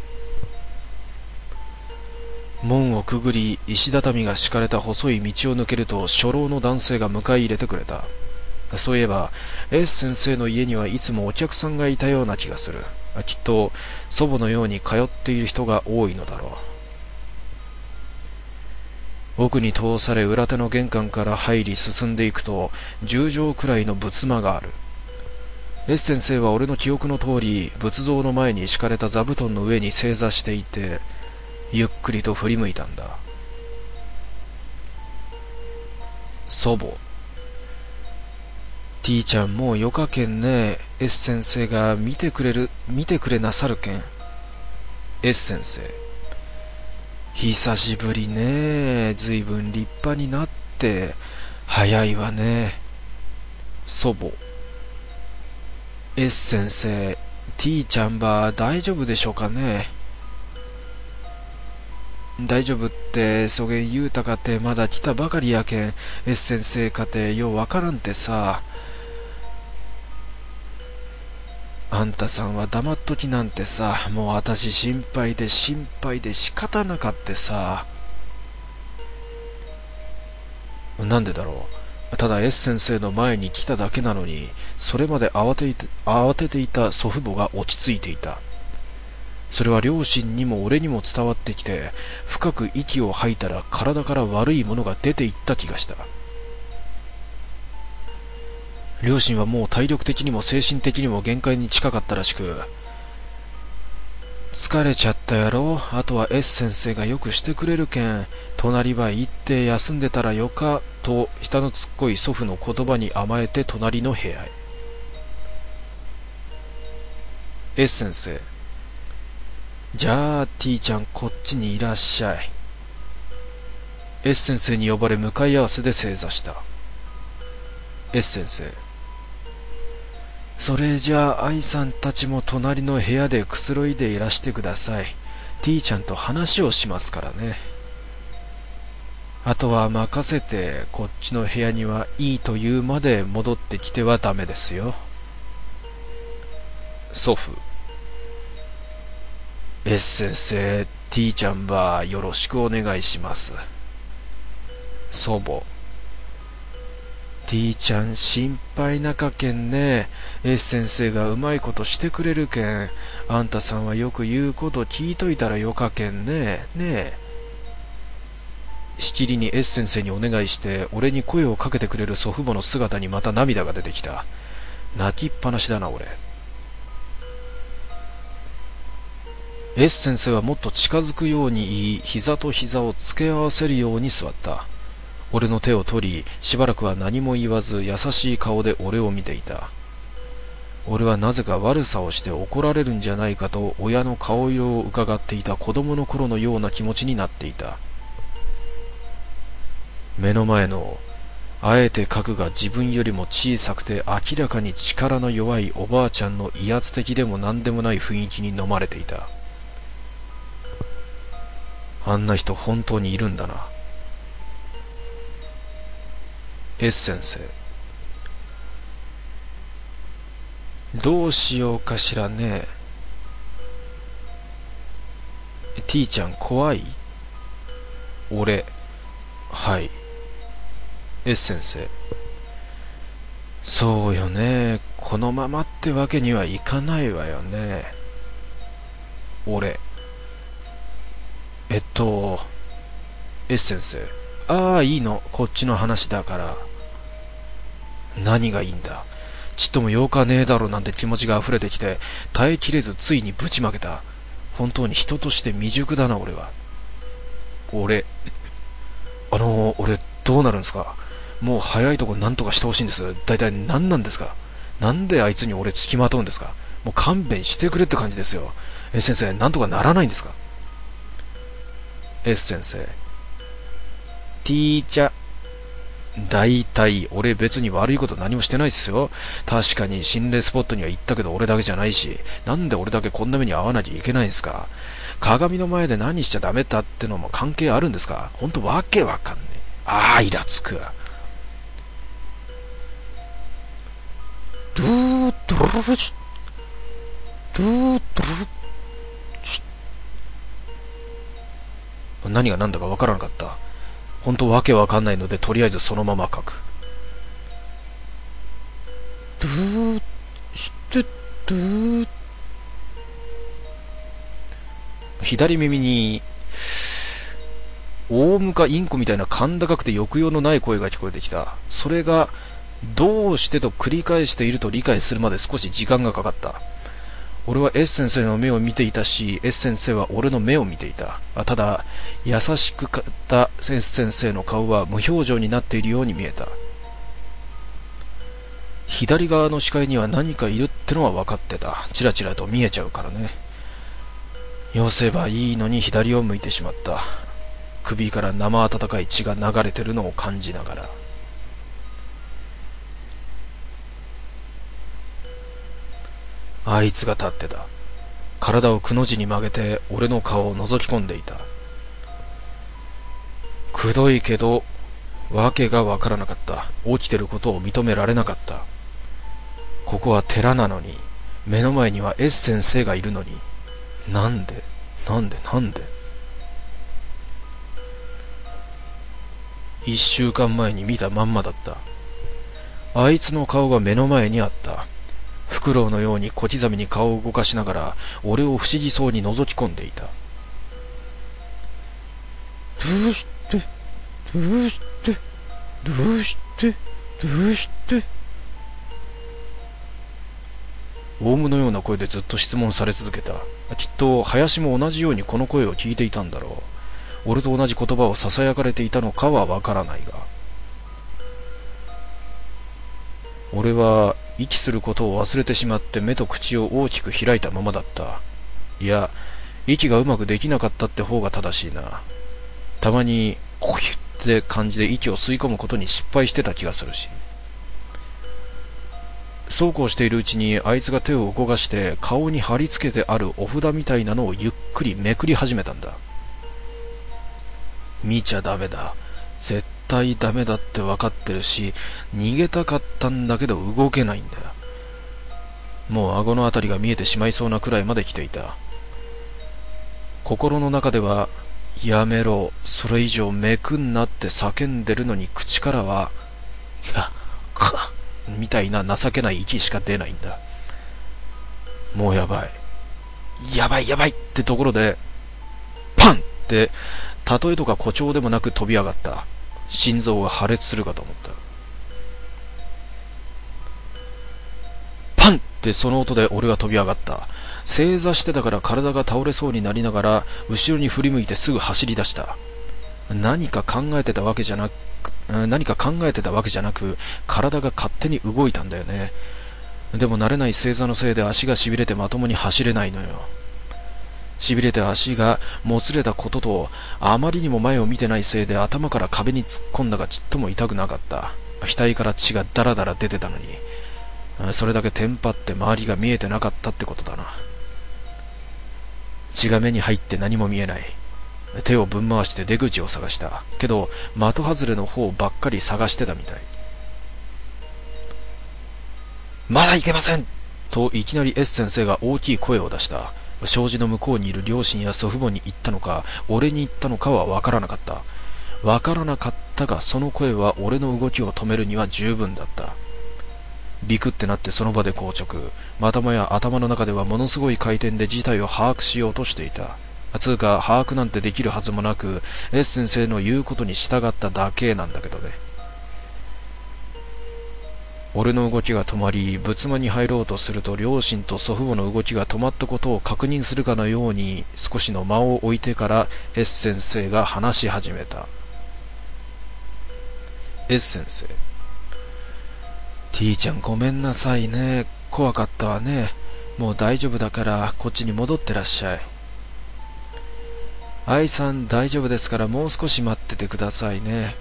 門をくぐり、石畳が敷かれた細い道を抜けると、初老の男性が迎え入れてくれた。そういえば、S 先生の家にはいつもお客さんがいたような気がする。きっと、祖母のように通っている人が多いのだろう。奥に通され裏手の玄関から入り進んでいくと10畳くらいの仏間がある。S 先生は俺の記憶の通り仏像の前に敷かれた座布団の上に正座していてゆっくりと振り向いたんだ。祖母。T ちゃんもうよかけんね。 S 先生が見てくれなさるけん。 S 先生。久しぶりね。ずいぶん立派になって早いわね。祖母。 S 先生、 T ちゃんば大丈夫でしょうかね。大丈夫ってそげん言うたかてまだ来たばかりやけん S 先生かてようわからんてさ。あんたさんは黙っときなんてさ、もう私心配で心配で仕方なかってさ。なんでだろう。ただ S 先生の前に来ただけなのに、それまで慌てていた祖父母が落ち着いていた。それは両親にも俺にも伝わってきて、深く息を吐いたら体から悪いものが出ていった気がした。両親はもう体力的にも精神的にも限界に近かったらしく、疲れちゃったやろ、あとは S 先生がよくしてくれるけん隣ば行って休んでたらよかと舌のつっこい祖父の言葉に甘えて隣の部屋へ。 S 先生。じゃあ T ちゃんこっちにいらっしゃい。 S 先生に呼ばれ向かい合わせで正座した。 S 先生。それじゃあ愛さんたちも隣の部屋でくつろいでいらしてください。 T ちゃんと話をしますからね。あとは任せて、こっちの部屋にはいいというまで戻ってきてはダメですよ。祖父。 S 先生、 T ちゃんばよろしくお願いします。祖母。T ちゃん心配なかけんね。 S 先生がうまいことしてくれるけん、あんたさんはよく言うこと聞いといたらよかけんね。ねえ。しきりに S 先生にお願いして俺に声をかけてくれる祖父母の姿にまた涙が出てきた。泣きっぱなしだな俺。 S 先生はもっと近づくように言い、膝と膝を付け合わせるように座った。俺の手を取り、しばらくは何も言わず優しい顔で俺を見ていた。俺はなぜか悪さをして怒られるんじゃないかと親の顔色を伺っていた子供の頃のような気持ちになっていた。目の前のあえて核が自分よりも小さくて明らかに力の弱いおばあちゃんの威圧的でも何でもない雰囲気に飲まれていた。あんな人本当にいるんだな。 S 先生。どうしようかしらね。 T ちゃん怖い？俺。はい。 S 先生。そうよね、このままってわけにはいかないわよね。俺。S 先生。ああ、いいの、こっちの話だから。何がいいんだ。ちっともよかねえだろなんて気持ちが溢れてきて、耐えきれずついにぶちまけた。本当に人として未熟だな俺は。俺どうなるんですか。もう早いとこなんとかしてほしいんです。大体何なんですか。なんであいつに俺付きまとうんですか。もう勘弁してくれって感じですよ。先生、なんとかならないんですか。 S 先生。ティーチャー。大体、俺別に悪いこと何もしてないっすよ。確かに心霊スポットには行ったけど俺だけじゃないし、なんで俺だけこんな目に遭わなきゃいけないんすか。鏡の前で何しちゃダメだってのも関係あるんですか。ほんとわけわかんねえ。あー、イラつく。ドゥードゥルルシドゥードゥルルシ何が何だかわからなかった。ほんとわけわかんないので、とりあえずそのまま書く。ドゥーしてドゥー。左耳にオウムかインコみたいな甲高くて抑揚のない声が聞こえてきた。それがどうしてと繰り返していると理解するまで少し時間がかかった。俺は S 先生の目を見ていたし、 S 先生は俺の目を見ていた。ただ優しくかった S 先生の顔は無表情になっているように見えた。左側の視界には何かいるってのは分かってた。チラチラと見えちゃうからね。よせばいいのに左を向いてしまった。首から生温かい血が流れてるのを感じながら。あいつが立ってた。体をくの字に曲げて俺の顔を覗き込んでいた。くどいけどわけがわからなかった。起きてることを認められなかった。ここは寺なのに、目の前には S 先生がいるのに、なんで1週間前に見たまんまだった。あいつの顔が目の前にあった。フクロウのように小刻みに顔を動かしながら俺を不思議そうに覗き込んでいた。どうしてオウムのような声でずっと質問され続けた。きっと林も同じようにこの声を聞いていたんだろう。俺と同じ言葉を囁かれていたのかはわからないが、俺は息することを忘れてしまって目と口を大きく開いたままだった。いや、息がうまくできなかったって方が正しいな。たまにコヒュって感じで息を吸い込むことに失敗してた気がするし。そうこうしているうちにあいつが手を動かして顔に貼り付けてあるお札みたいなのをゆっくりめくり始めたんだ。見ちゃダメだ。絶対ダメだって分かってるし、逃げたかったんだけど動けないんだよ。もう顎のあたりが見えてしまいそうなくらいまで来ていた。心の中では、やめろ、それ以上めくんなって叫んでるのに口からは、みたいな情けない息しか出ないんだ。もうやばいってところで、パンって、例えとか誇張でもなく飛び上がった。心臓が破裂するかと思った。パンってその音で俺は飛び上がった。正座してたから体が倒れそうになりながら後ろに振り向いてすぐ走り出した。何か考えてたわけじゃなく体が勝手に動いたんだよね。でも慣れない正座のせいで足がしびれてまともに走れないのよ。しびれて足がもつれたことと、あまりにも前を見てないせいで頭から壁に突っ込んだがちっとも痛くなかった。額から血がダラダラ出てたのに、それだけテンパって周りが見えてなかったってことだな。血が目に入って何も見えない。手をぶん回して出口を探した。けど的外れの方ばっかり探してたみたい。まだいけませんといきなり S 先生が大きい声を出した。障子の向こうにいる両親や祖父母に言ったのか俺に言ったのかはわからなかったが、その声は俺の動きを止めるには十分だった。ビクってなってその場で硬直。またもや頭の中ではものすごい回転で事態を把握しようとしていた。つうか把握なんてできるはずもなく S 先生の言うことに従っただけなんだけどね。俺の動きが止まり、仏間に入ろうとすると両親と祖父母の動きが止まったことを確認するかのように少しの間を置いてから S 先生が話し始めた。 S 先生、T ちゃんごめんなさいね。怖かったわね。もう大丈夫だからこっちに戻ってらっしゃい。 愛さん大丈夫ですからもう少し待っててくださいね。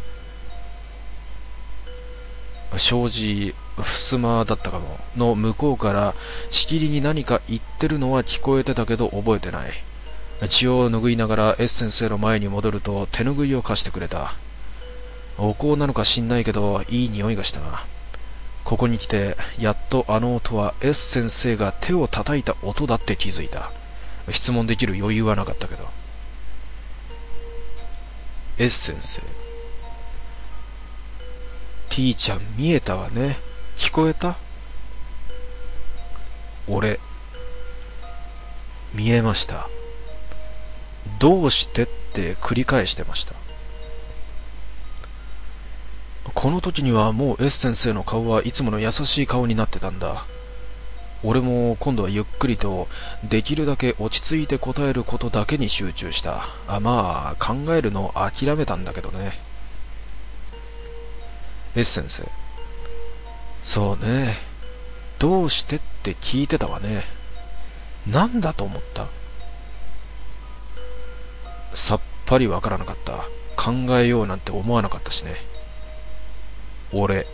障子、襖だったかもの向こうからしきりに何か言ってるのは聞こえてたけど覚えてない。血を拭いながら S 先生の前に戻ると手拭いを貸してくれた。お香なのか知んないけどいい匂いがしたな。ここに来てやっとあの音は S 先生が手を叩いた音だって気づいた。質問できる余裕はなかったけど。S 先生、 T ちゃん見えたわね。聞こえた？俺、見えました。どうしてって繰り返してました。この時にはもう S 先生の顔はいつもの優しい顔になってたんだ。俺も今度はゆっくりとできるだけ落ち着いて答えることだけに集中した。まあ考えるのを諦めたんだけどね。S 先生、そうね、どうしてって聞いてたわね。なんだと思った？さっぱりわからなかった。考えようなんて思わなかったしね。俺、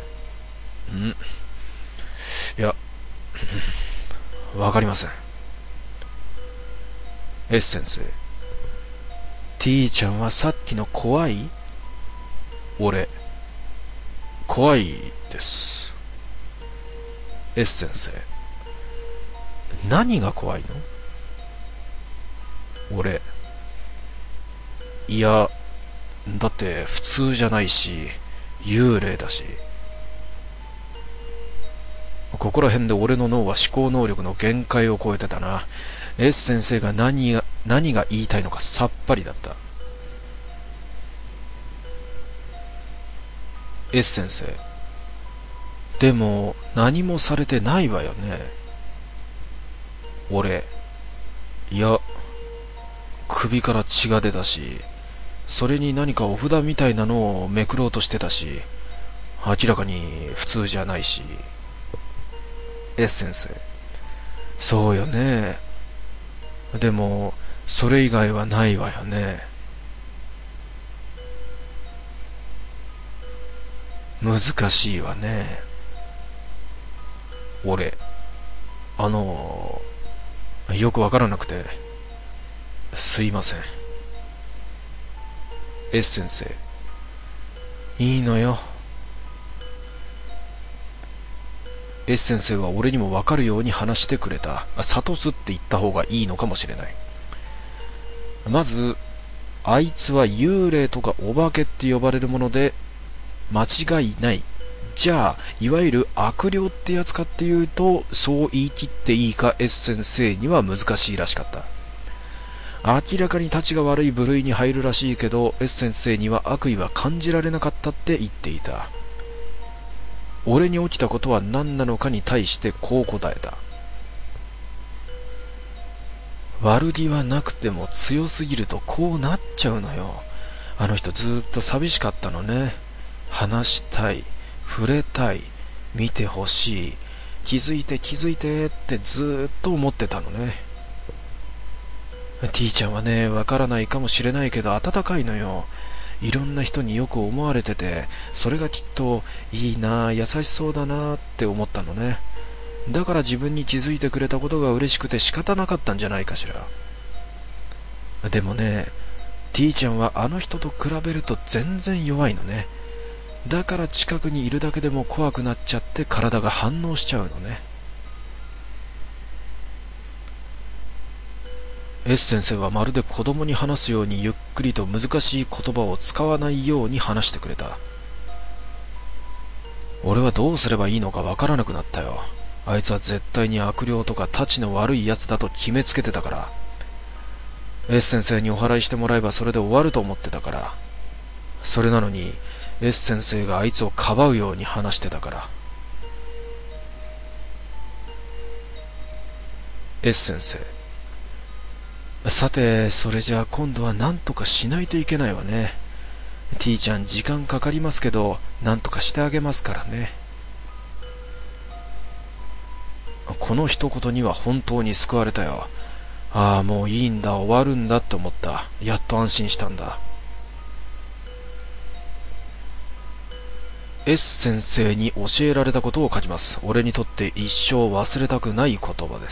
いや、わかりません。S 先生、 T ちゃんはさっきの怖い？俺、怖いです。S 先生、何が怖いの？俺、いや、だって普通じゃないし幽霊だし。ここら辺で俺の脳は思考能力の限界を超えてたな。S 先生が何が言いたいのかさっぱりだった。S 先生、でも何もされてないわよね。俺、いや、首から血が出たし、それに何かお札みたいなのをめくろうとしてたし、明らかに普通じゃないし。S 先生、そうよね。でもそれ以外はないわよね。難しいわね。俺、よくわからなくてすいません。S 先生、いいのよ。S 先生は俺にもわかるように話してくれた。諭すって言った方がいいのかもしれない。まず、あいつは幽霊とかお化けって呼ばれるもので間違いない。じゃあいわゆる悪霊ってやつかっていうと、そう言い切っていいか S 先生には難しいらしかった。明らかに立ちが悪い部類に入るらしいけど S 先生には悪意は感じられなかったって言っていた。俺に起きたことは何なのかに対してこう答えた。悪気はなくても強すぎるとこうなっちゃうのよ。あの人ずっと寂しかったのね。話したい、触れたい、見てほしい、気づいてってずっと思ってたのね。T ちゃんはね、わからないかもしれないけど温かいのよ。いろんな人によく思われてて、それがきっといいな、優しそうだなって思ったのね。だから自分に気づいてくれたことが嬉しくて仕方なかったんじゃないかしら。でもね、T ちゃんはあの人と比べると全然弱いのね。だから近くにいるだけでも怖くなっちゃって体が反応しちゃうのね。S 先生はまるで子供に話すようにゆっくりと難しい言葉を使わないように話してくれた。俺はどうすればいいのかわからなくなったよ。あいつは絶対に悪霊とかたちの悪い奴だと決めつけてたから。S 先生にお祓いしてもらえばそれで終わると思ってたから。それなのに S 先生があいつをかばうように話してたから。S 先生、さてそれじゃあ今度は何とかしないといけないわね。 T ちゃん時間かかりますけど何とかしてあげますからね。この一言には本当に救われたよ。 ああ、もういいんだ、終わるんだって思った。やっと安心したんだ。S 先生に教えられたことを書きます。俺にとって一生忘れたくない言葉です。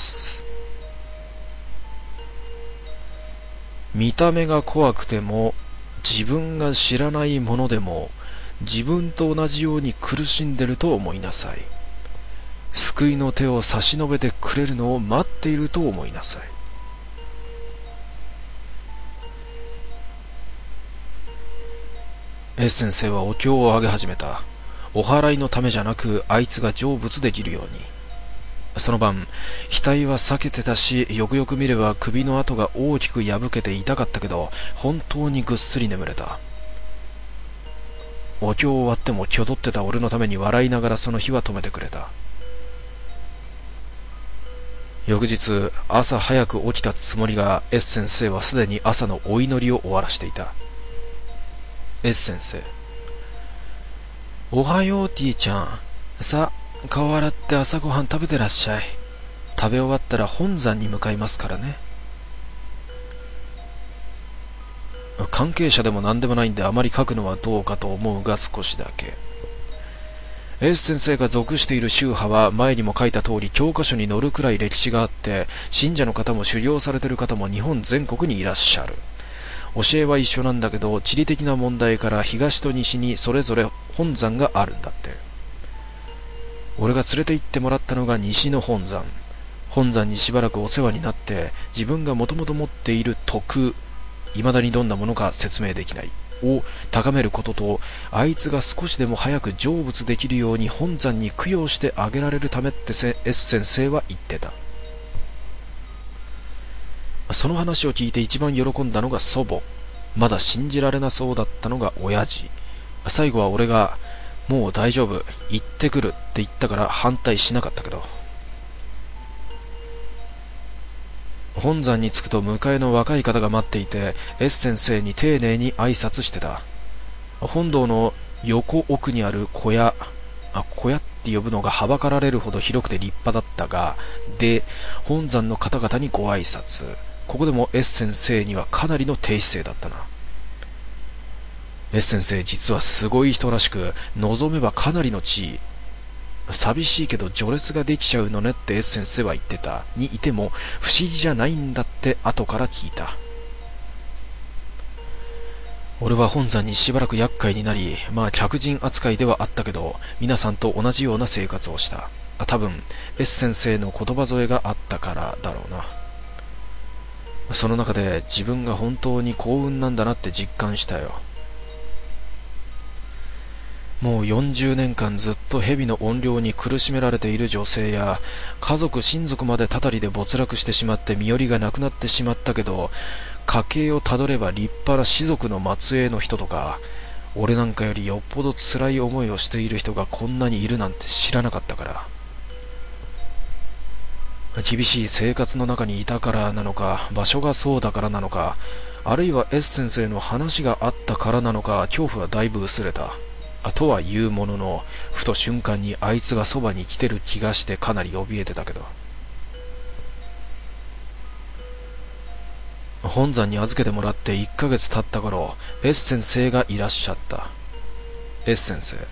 見た目が怖くても、自分が知らないものでも、自分と同じように苦しんでると思いなさい。救いの手を差し伸べてくれるのを待っていると思いなさい。S 先生はお経をあげ始めた。お祓いのためじゃなく、あいつが成仏できるように。その晩、額は裂けてたし、よくよく見れば首の跡が大きく破けて痛かったけど、本当にぐっすり眠れた。お経を終わっても挙取ってた俺のために笑いながらその日は止めてくれた。翌日、朝早く起きたつもりが、S 先生はすでに朝のお祈りを終わらしていた。S 先生。おはよう、ティーちゃん。さあ、顔洗って朝ごはん食べてらっしゃい。食べ終わったら本山に向かいますからね。関係者でも何でもないんであまり書くのはどうかと思うが少しだけ。S 先生が属している宗派は前にも書いた通り教科書に載るくらい歴史があって、信者の方も修行されている方も日本全国にいらっしゃる。教えは一緒なんだけど、地理的な問題から東と西にそれぞれ本山があるんだって。俺が連れて行ってもらったのが西の本山。本山にしばらくお世話になって、自分がもともと持っている徳、未だにどんなものか説明できない、を高めることと、あいつが少しでも早く成仏できるように本山に供養してあげられるためって S 先生は言ってた。その話を聞いて一番喜んだのが祖母。まだ信じられなそうだったのが親父。最後は俺が、もう大丈夫、行ってくるって言ったから反対しなかったけど。本山に着くと迎えの若い方が待っていて、S 先生に丁寧に挨拶してた。本堂の横奥にある小屋って呼ぶのがはばかられるほど広くて立派だったが、で、本山の方々にご挨拶。ここでも S 先生にはかなりの低姿勢だったな。S 先生実はすごい人らしく、望めばかなりの地位。寂しいけど序列ができちゃうのねって S 先生は言ってた。にいても不思議じゃないんだって後から聞いた。俺は本山にしばらく厄介になり、まあ客人扱いではあったけど、皆さんと同じような生活をした。多分 S 先生の言葉添えがあったからだろうな。その中で自分が本当に幸運なんだなって実感したよ。もう40年間ずっと蛇の怨霊に苦しめられている女性や、家族親族までたたりで没落してしまって身寄りがなくなってしまったけど、家系をたどれば立派な士族の末裔の人とか、俺なんかよりよっぽど辛い思いをしている人がこんなにいるなんて知らなかったから。厳しい生活の中にいたからなのか、場所がそうだからなのか、あるいは S 先生の話があったからなのか、恐怖はだいぶ薄れた。とは言うものの、ふと瞬間にあいつがそばに来てる気がしてかなり怯えてたけど。本山に預けてもらって1ヶ月経った頃、S 先生がいらっしゃった。S 先生。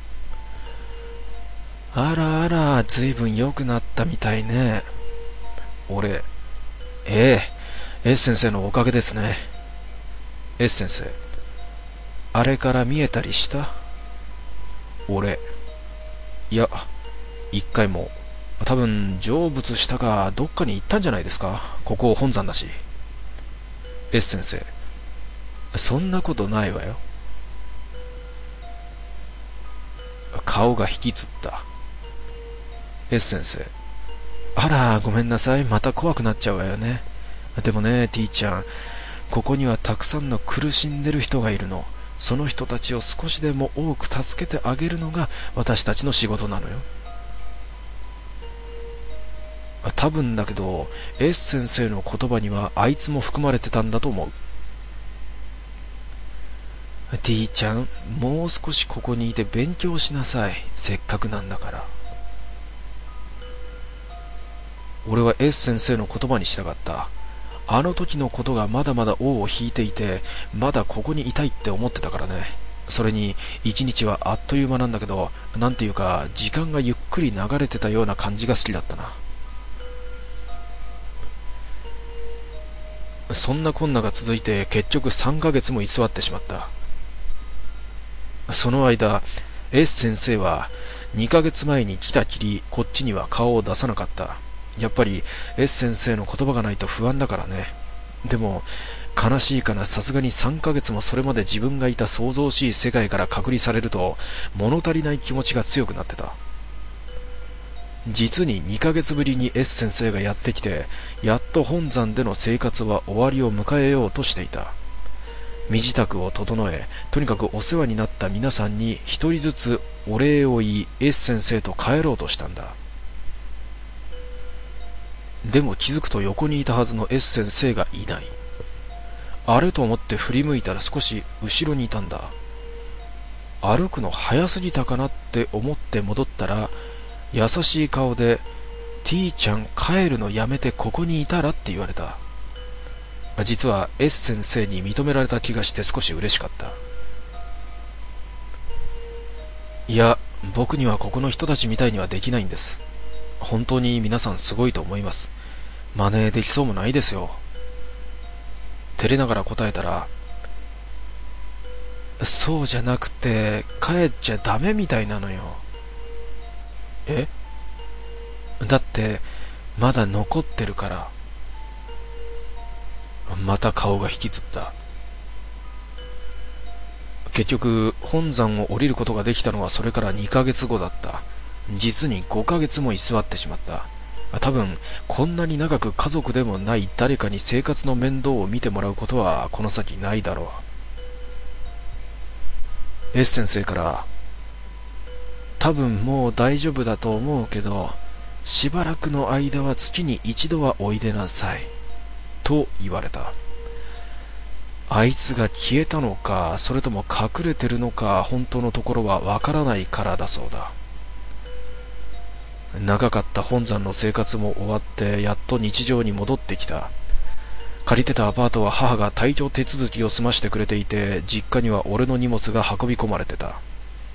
あらあら、ずいぶん良くなったみたいね。俺、S 先生のおかげですね。S 先生。あれから見えたりした？俺、いや、一回も。多分成仏したかどっかに行ったんじゃないですか。ここ本山だし。S 先生。そんなことないわよ。顔が引きつった。S 先生。あら、ごめんなさい。また怖くなっちゃうわよね。でもね、T ちゃん、ここにはたくさんの苦しんでる人がいるの。その人たちを少しでも多く助けてあげるのが私たちの仕事なのよ。多分だけど S 先生の言葉にはあいつも含まれてたんだと思う。 T ちゃん、もう少しここにいて勉強しなさい。せっかくなんだから。俺は S 先生の言葉に従った。 あの時のことがまだまだ尾を引いていて、まだここにいたいって思ってたからね。それに一日はあっという間なんだけど、なんていうか時間がゆっくり流れてたような感じが好きだったな。そんなこんなが続いて結局3ヶ月も居座ってしまった。その間 S 先生は2ヶ月前に来たきりこっちには顔を出さなかった。やっぱり S 先生の言葉がないと不安だからね。でも悲しいかな、さすがに3ヶ月もそれまで自分がいた想像しい世界から隔離されると物足りない気持ちが強くなってた。実に2ヶ月ぶりに S 先生がやってきて、やっと本山での生活は終わりを迎えようとしていた。身支度を整え、とにかくお世話になった皆さんに一人ずつお礼を言い S 先生と帰ろうとしたんだ。でも気づくと横にいたはずの S 先生がいない。あれと思って振り向いたら少し後ろにいたんだ。歩くの早すぎたかなって思って戻ったら、優しい顔で T ちゃん帰るのやめてここにいたらって言われた。実は S 先生に認められた気がして少し嬉しかった。いや、僕にはここの人たちみたいにはできないんです。本当に皆さんすごいと思います。真似できそうもないですよ。照れながら答えたら、そうじゃなくて帰っちゃダメみたいなのよ。え？だってまだ残ってるから。また顔が引きつった。結局本山を降りることができたのはそれから2ヶ月後だった。実に5ヶ月も居座ってしまった。多分こんなに長く家族でもない誰かに生活の面倒を見てもらうことはこの先ないだろう。 S 先生から、多分もう大丈夫だと思うけどしばらくの間は月に一度はおいでなさいと言われた。あいつが消えたのかそれとも隠れてるのか本当のところはわからないからだそうだ。長かった本山の生活も終わってやっと日常に戻ってきた。借りてたアパートは母が退去手続きを済ましてくれていて、実家には俺の荷物が運び込まれてた。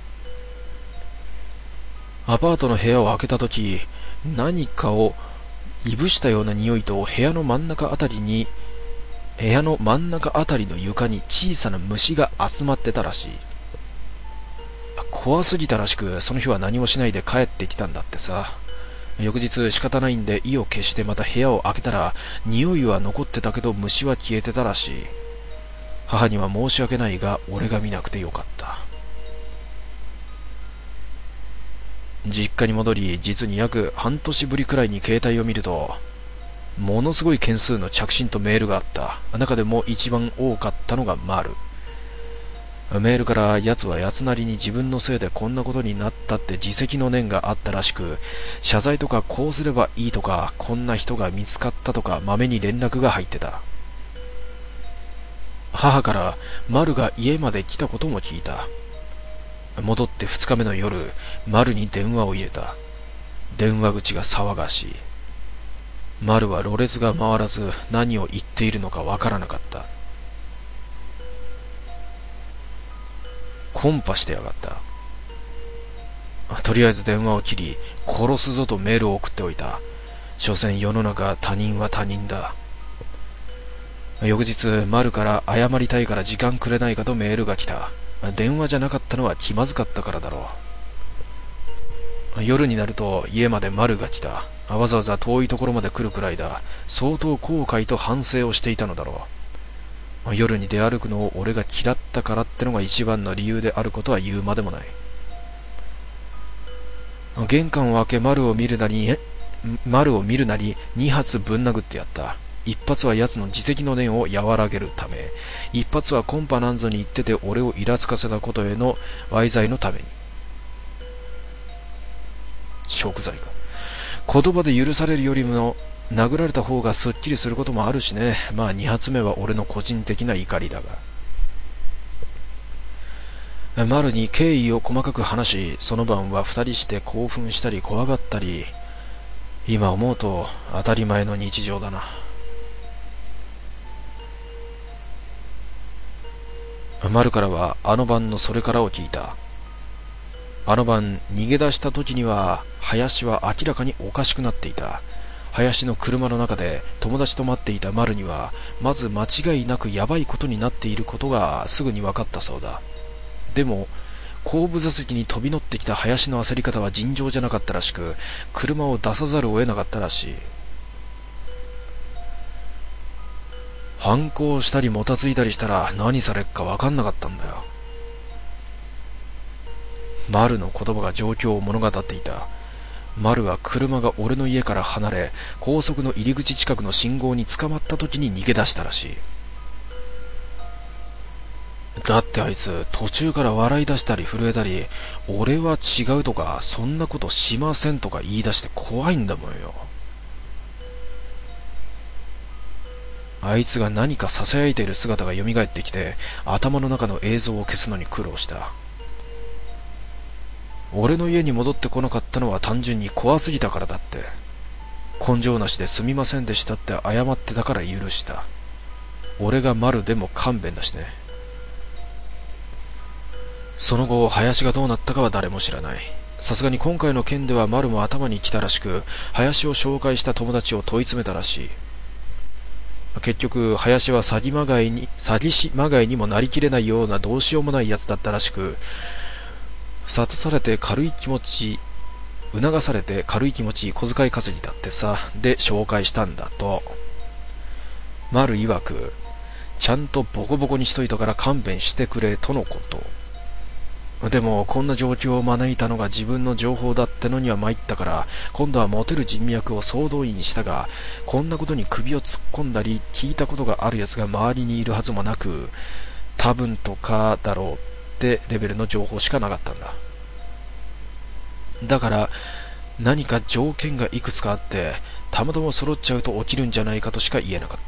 アパートの部屋を開けたとき、何かをいぶしたような匂いと部屋の真ん中あたりの床に小さな虫が集まってたらしい。怖すぎたらしく、その日は何もしないで帰ってきたんだってさ。翌日仕方ないんで意を決してまた部屋を開けたら、匂いは残ってたけど虫は消えてたらしい。母には申し訳ないが俺が見なくてよかった。実家に戻り、実に約半年ぶりくらいに携帯を見ると、ものすごい件数の着信とメールがあった。中でも一番多かったのが丸。メールから奴は奴なりに自分のせいでこんなことになったって自責の念があったらしく、謝罪とかこうすればいいとか、こんな人が見つかったとか、まめに連絡が入ってた。母から丸が家まで来たことも聞いた。戻って2日目の夜、丸に電話を入れた。電話口が騒がしい。丸はろれつが回らず何を言っているのかわからなかった。コンパしてやがった。とりあえず電話を切り、殺すぞとメールを送っておいた。所詮世の中他人は他人だ。翌日、丸から謝りたいから時間くれないかとメールが来た。電話じゃなかったのは気まずかったからだろう。夜になると家まで丸が来た。わざわざ遠いところまで来るくらいだ。相当後悔と反省をしていたのだろう。夜に出歩くのを俺が嫌ったからってのが一番の理由であることは言うまでもない。玄関を開け丸を見るなり2発ぶん殴ってやった。一発は奴の自責の念を和らげるため、一発はコンパなんぞに言ってて俺をイラつかせたことへの賠罪のために。贖罪か。言葉で許されるよりも殴られた方がすっきりすることもあるしね。まあ2発目は俺の個人的な怒りだが。丸に経緯を細かく話し、その晩は二人して興奮したり怖がったり、今思うと当たり前の日常だな。 丸からはあの晩のそれからを聞いた。あの晩逃げ出した時には林は明らかにおかしくなっていた。林の車の中で友達と待っていた丸にはまず間違いなくヤバいことになっていることがすぐに分かったそうだ。でも後部座席に飛び乗ってきた林の焦り方は尋常じゃなかったらしく、車を出さざるを得なかったらしい。反抗したりもたついたりしたら何されっか分かんなかったんだよ。丸の言葉が状況を物語っていた。丸は車が俺の家から離れ、高速の入り口近くの信号に捕まった時に逃げ出したらしい。だってあいつ途中から笑い出したり震えたり、俺は違うとかそんなことしませんとか言い出して怖いんだもんよ。あいつが何か囁いている姿が蘇ってきて、頭の中の映像を消すのに苦労した。俺の家に戻ってこなかったのは単純に怖すぎたからだって。根性なしですみませんでしたって謝ってたから許した。俺が丸でも勘弁だしね。その後林がどうなったかは誰も知らない。さすがに今回の件では丸も頭に来たらしく、林を紹介した友達を問い詰めたらしい。結局林は詐欺師まがいにもなりきれないようなどうしようもないやつだったらしく、諭されて軽い気持ち促されて軽い気持ち小遣い稼ぎだってさ、で紹介したんだと。丸曰く、ちゃんとボコボコにしといたから勘弁してくれとのこと。でもこんな状況を招いたのが自分の情報だってのには参ったから、今度はモテる人脈を総動員したが、こんなことに首を突っ込んだり聞いたことがあるやつが周りにいるはずもなく、多分とかだろうってレベルの情報しかなかったんだ。だから何か条件がいくつかあってたまたま揃っちゃうと起きるんじゃないかとしか言えなかった。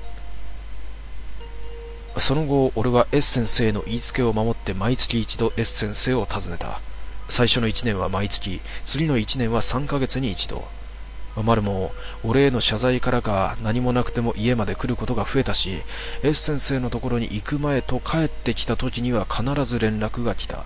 その後俺は S 先生の言いつけを守って毎月一度 S 先生を訪ねた。最初の1年は毎月、次の1年は3ヶ月に一度。丸も俺への謝罪からか何もなくても家まで来ることが増えたし、 S 先生のところに行く前と帰ってきた時には必ず連絡が来た。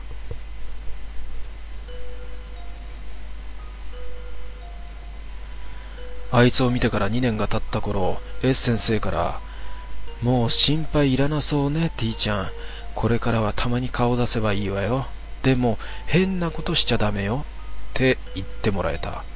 あいつを見てから2年が経った頃、S 先生からもう心配いらなそうね、T ちゃん。これからはたまに顔出せばいいわよ。でも変なことしちゃダメよ。って言ってもらえた。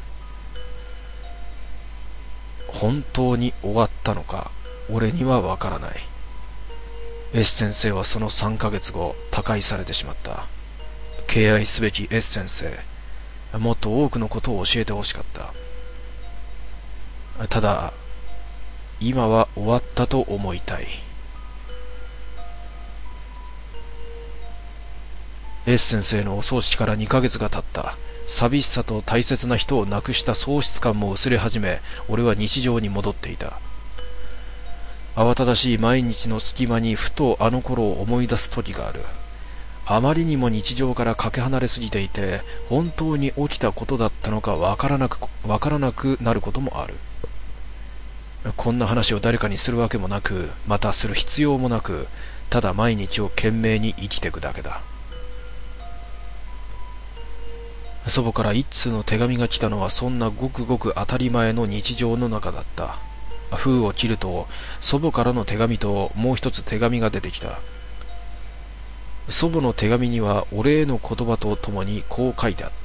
本当に終わったのか、俺にはわからない。S 先生はその3ヶ月後、他界されてしまった。敬愛すべき S 先生。もっと多くのことを教えてほしかった。ただ、今は終わったと思いたい。S 先生のお葬式から2ヶ月が経った。寂しさと大切な人を亡くした喪失感も薄れ始め、俺は日常に戻っていた。慌ただしい毎日の隙間にふとあの頃を思い出す時がある。あまりにも日常からかけ離れすぎていて、本当に起きたことだったのかわからなくなることもある。こんな話を誰かにするわけもなく、またする必要もなく、ただ毎日を懸命に生きていくだけだ。祖母から一通の手紙が来たのはそんなごくごく当たり前の日常の中だった。封を切ると祖母からの手紙ともう一つ手紙が出てきた。祖母の手紙にはお礼の言葉とともにこう書いてあった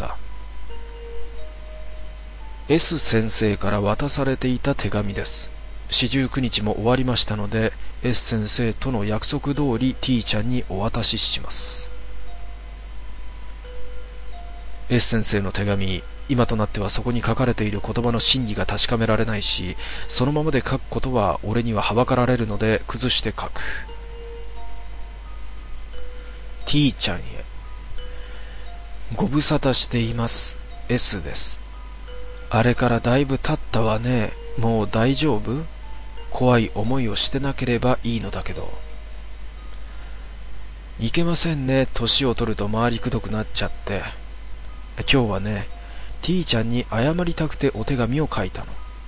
。S 先生から渡されていた手紙です。49日も終わりましたので S 先生との約束通り T ちゃんにお渡しします。S 先生の手紙、今となってはそこに書かれている言葉の真偽が確かめられないし、そのままで書くことは俺にははばかられるので崩して書く。 T ちゃんへ、ご無沙汰しています。 S です。あれからだいぶ経ったわね。もう大丈夫？怖い思いをしてなければいいのだけど。いけませんね、年を取ると回りくどくなっちゃって。今日はね、T ちゃんに謝りたくてお手紙を書いたの。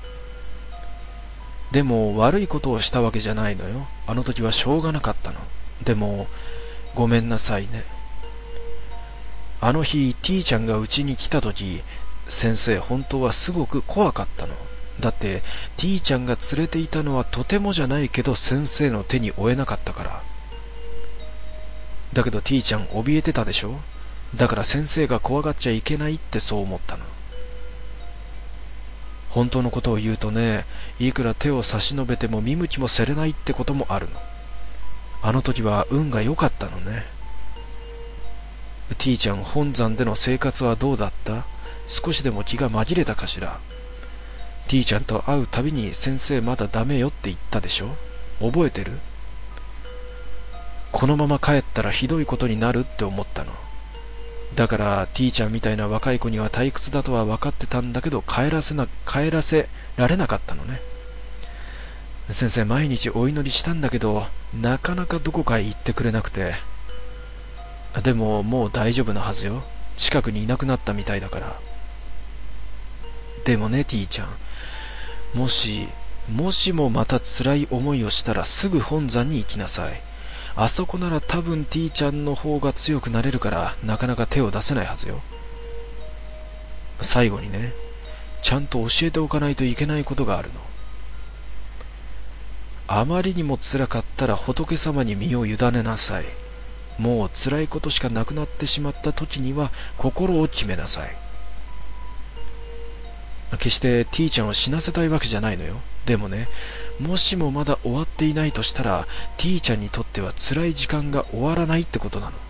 でも悪いことをしたわけじゃないのよ。あの時はしょうがなかったの。 でも、ごめんなさいね。あの日、T ちゃんがうちに来た時、先生本当はすごく怖かったの。だって、T ちゃんが連れていたのはとてもじゃないけど先生の手に負えなかったから。だけど T ちゃん怯えてたでしょ。だから先生が怖がっちゃいけないってそう思ったの。本当のことを言うとね、いくら手を差し伸べても見向きもされないってこともあるの。あの時は運が良かったのね。T ちゃん、本山での生活はどうだった？少しでも気が紛れたかしら。T ちゃんと会うたびに先生まだダメよって言ったでしょ。覚えてる？このまま帰ったらひどいことになるって思ったの。だから T ちゃんみたいな若い子には退屈だとは分かってたんだけど帰らせられなかったのね。先生毎日お祈りしたんだけどなかなかどこかへ行ってくれなくて。でももう大丈夫なはずよ。近くにいなくなったみたいだから。でもね T ちゃん、もしもまた辛い思いをしたらすぐ本山に行きなさい。あそこなら多分 T ちゃんの方が強くなれるからなかなか手を出せないはずよ。最後にね、ちゃんと教えておかないといけないことがあるの。あまりにも辛かったら仏様に身を委ねなさい。もう辛いことしかなくなってしまった時には心を決めなさい。決して T ちゃんを死なせたいわけじゃないのよ。でもね、もしもまだ終わっていないとしたら T ちゃんにとっては辛い時間が終わらないってことなの。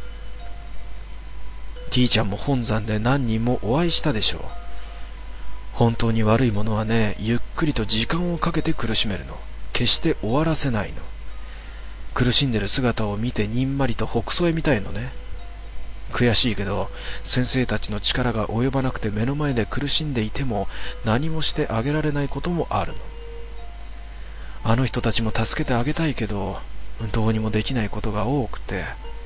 T ちゃんも本山で何人もお会いしたでしょう。本当に悪いものはね、ゆっくりと時間をかけて苦しめるの。決して終わらせないの。苦しんでる姿を見てにんまりとほくそ笑みたいのね。悔しいけど先生たちの力が及ばなくて目の前で苦しんでいても何もしてあげられないこともあるの。あの人たちも助けてあげたいけどどうにもできないことが多くて。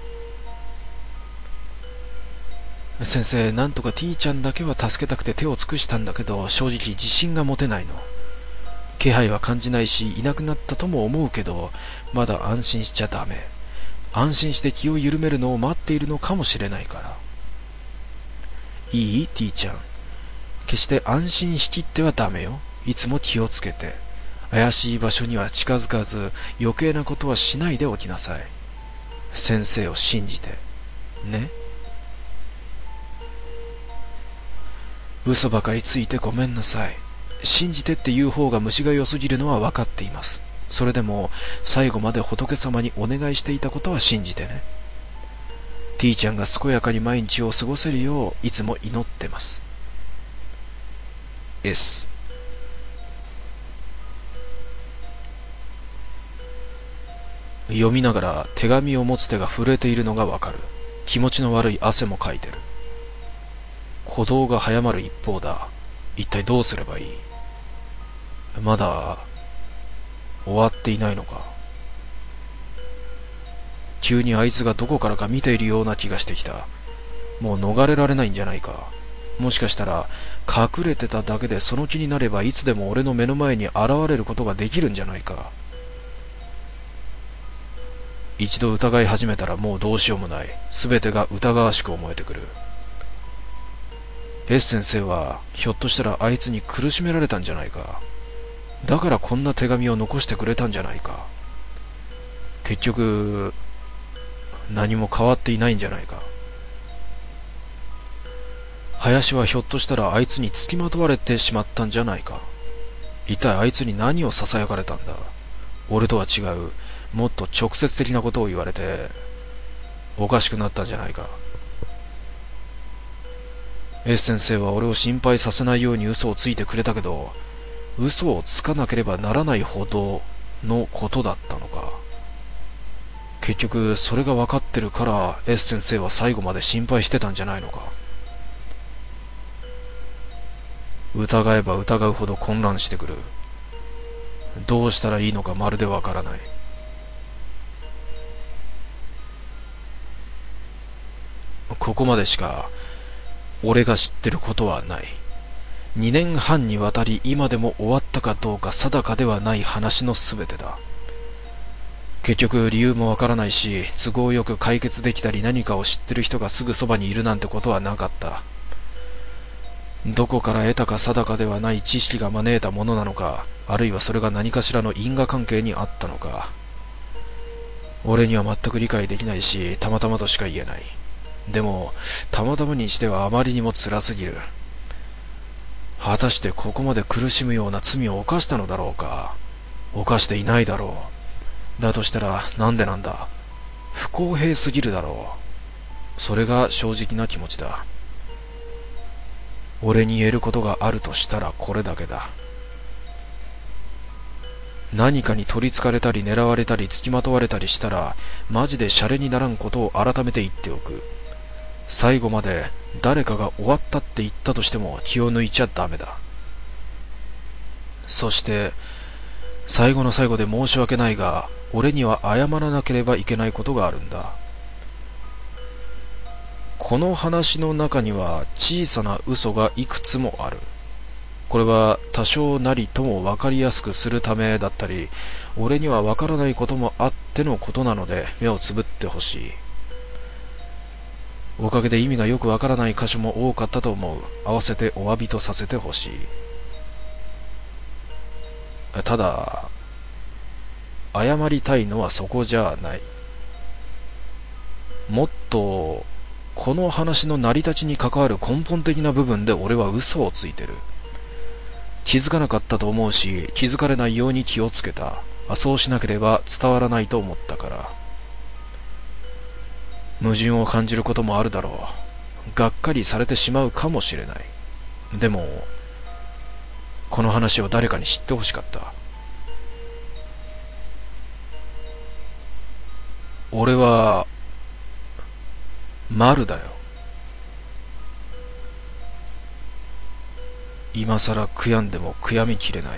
先生、なんとか T ちゃんだけは助けたくて手を尽くしたんだけど正直自信が持てないの。気配は感じないしいなくなったとも思うけどまだ安心しちゃダメ。安心して気を緩めるのを待っているのかもしれないから。いい？ T ちゃん、決して安心しきってはダメよ。いつも気をつけて怪しい場所には近づかず余計なことはしないでおきなさい。先生を信じてね。嘘ばかりついてごめんなさい。信じてって言う方が虫が良すぎるのは分かっています。それでも最後まで仏様にお願いしていたことは信じてね。 T ちゃんが健やかに毎日を過ごせるよういつも祈ってます。 S。 読みながら手紙を持つ手が震えているのがわかる。気持ちの悪い汗もかいてる。鼓動が早まる一方だ。一体どうすればいい？まだ終わっていないのか。急にあいつがどこからか見ているような気がしてきた。もう逃れられないんじゃないか。もしかしたら隠れてただけでその気になればいつでも俺の目の前に現れることができるんじゃないか。一度疑い始めたらもうどうしようもない。全てが疑わしく思えてくる。S 先生はひょっとしたらあいつに苦しめられたんじゃないか。だからこんな手紙を残してくれたんじゃないか。結局何も変わっていないんじゃないか。林はひょっとしたらあいつにつきまとわれてしまったんじゃないか。一体あいつに何をささやかれたんだ。俺とは違うもっと直接的なことを言われておかしくなったんじゃないか。S 先生は俺を心配させないように嘘をついてくれたけど嘘をつかなければならないほどのことだったのか。結局それが分かってるから S 先生は最後まで心配してたんじゃないのか。疑えば疑うほど混乱してくる。どうしたらいいのかまるで分からない。ここまでしか俺が知ってることはない。2年半にわたり今でも終わったかどうか定かではない話のすべてだ。 結局理由もわからないし、都合よく解決できたり何かを知ってる人がすぐそばにいるなんてことはなかった。どこから得たか定かではない知識が招いたものなのか、あるいはそれが何かしらの因果関係にあったのか。俺には全く理解できないし、たまたまとしか言えない。でも、たまたまにしてはあまりにも辛すぎる。果たしてここまで苦しむような罪を犯したのだろうか。犯していないだろう。だとしたらなんでなんだ。不公平すぎるだろう。それが正直な気持ちだ。俺に言えることがあるとしたらこれだけだ。何かに取りつかれたり狙われたり付きまとわれたりしたらマジでシャレにならんことを改めて言っておく。最後まで誰かが終わったって言ったとしても気を抜いちゃダメだ。そして最後の最後で申し訳ないが、俺には謝らなければいけないことがあるんだ。この話の中には小さな嘘がいくつもある。これは多少なりとも分かりやすくするためだったり、俺には分からないこともあってのことなので目をつぶってほしい。おかげで意味がよく分からない箇所も多かったと思う。合わせてお詫びとさせてほしい。ただ、謝りたいのはそこじゃない。もっと、この話の成り立ちに関わる根本的な部分で俺は嘘をついてる。気づかなかったと思うし、気づかれないように気をつけた。そうしなければ伝わらないと思ったから。矛盾を感じることもあるだろう。がっかりされてしまうかもしれない。でも、この話を誰かに知ってほしかった。俺は、マルだよ。今さら悔やんでも悔やみきれない。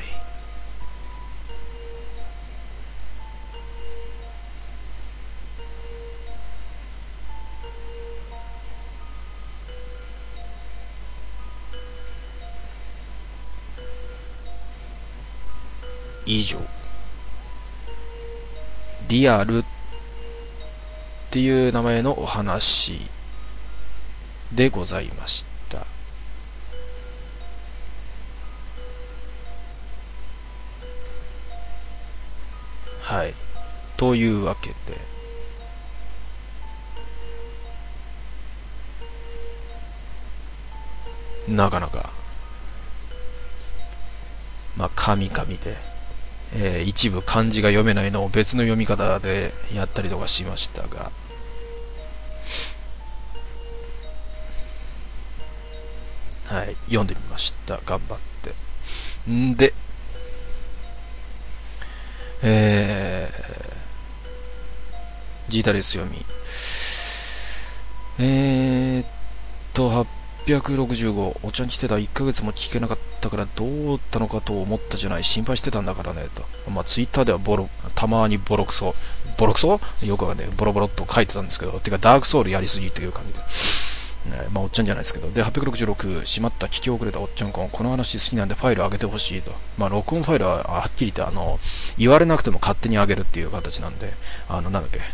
以上。リアルっていう名前のお話でございました。はい。というわけで、なかなか、神々で、一部漢字が読めないのを別の読み方でやったりとかしましたが、はい、読んでみました。頑張って。んで、ジータレス読み。865、お茶に来てた1ヶ月も聞けなかったからどうだったのかと思ったじゃない、心配してたんだからね、と。ツイッターではたまにボロクソよくわかんない、ボロボロっと書いてたんですけど、てかダークソウルやりすぎっていう感じで。おっちゃんじゃないですけど。で、866、しまった、聞き遅れたおっちゃんこの話好きなんでファイル上げてほしいと。録音ファイルははっきり言って、言われなくても勝手に上げるっていう形なんで、なんだっけ、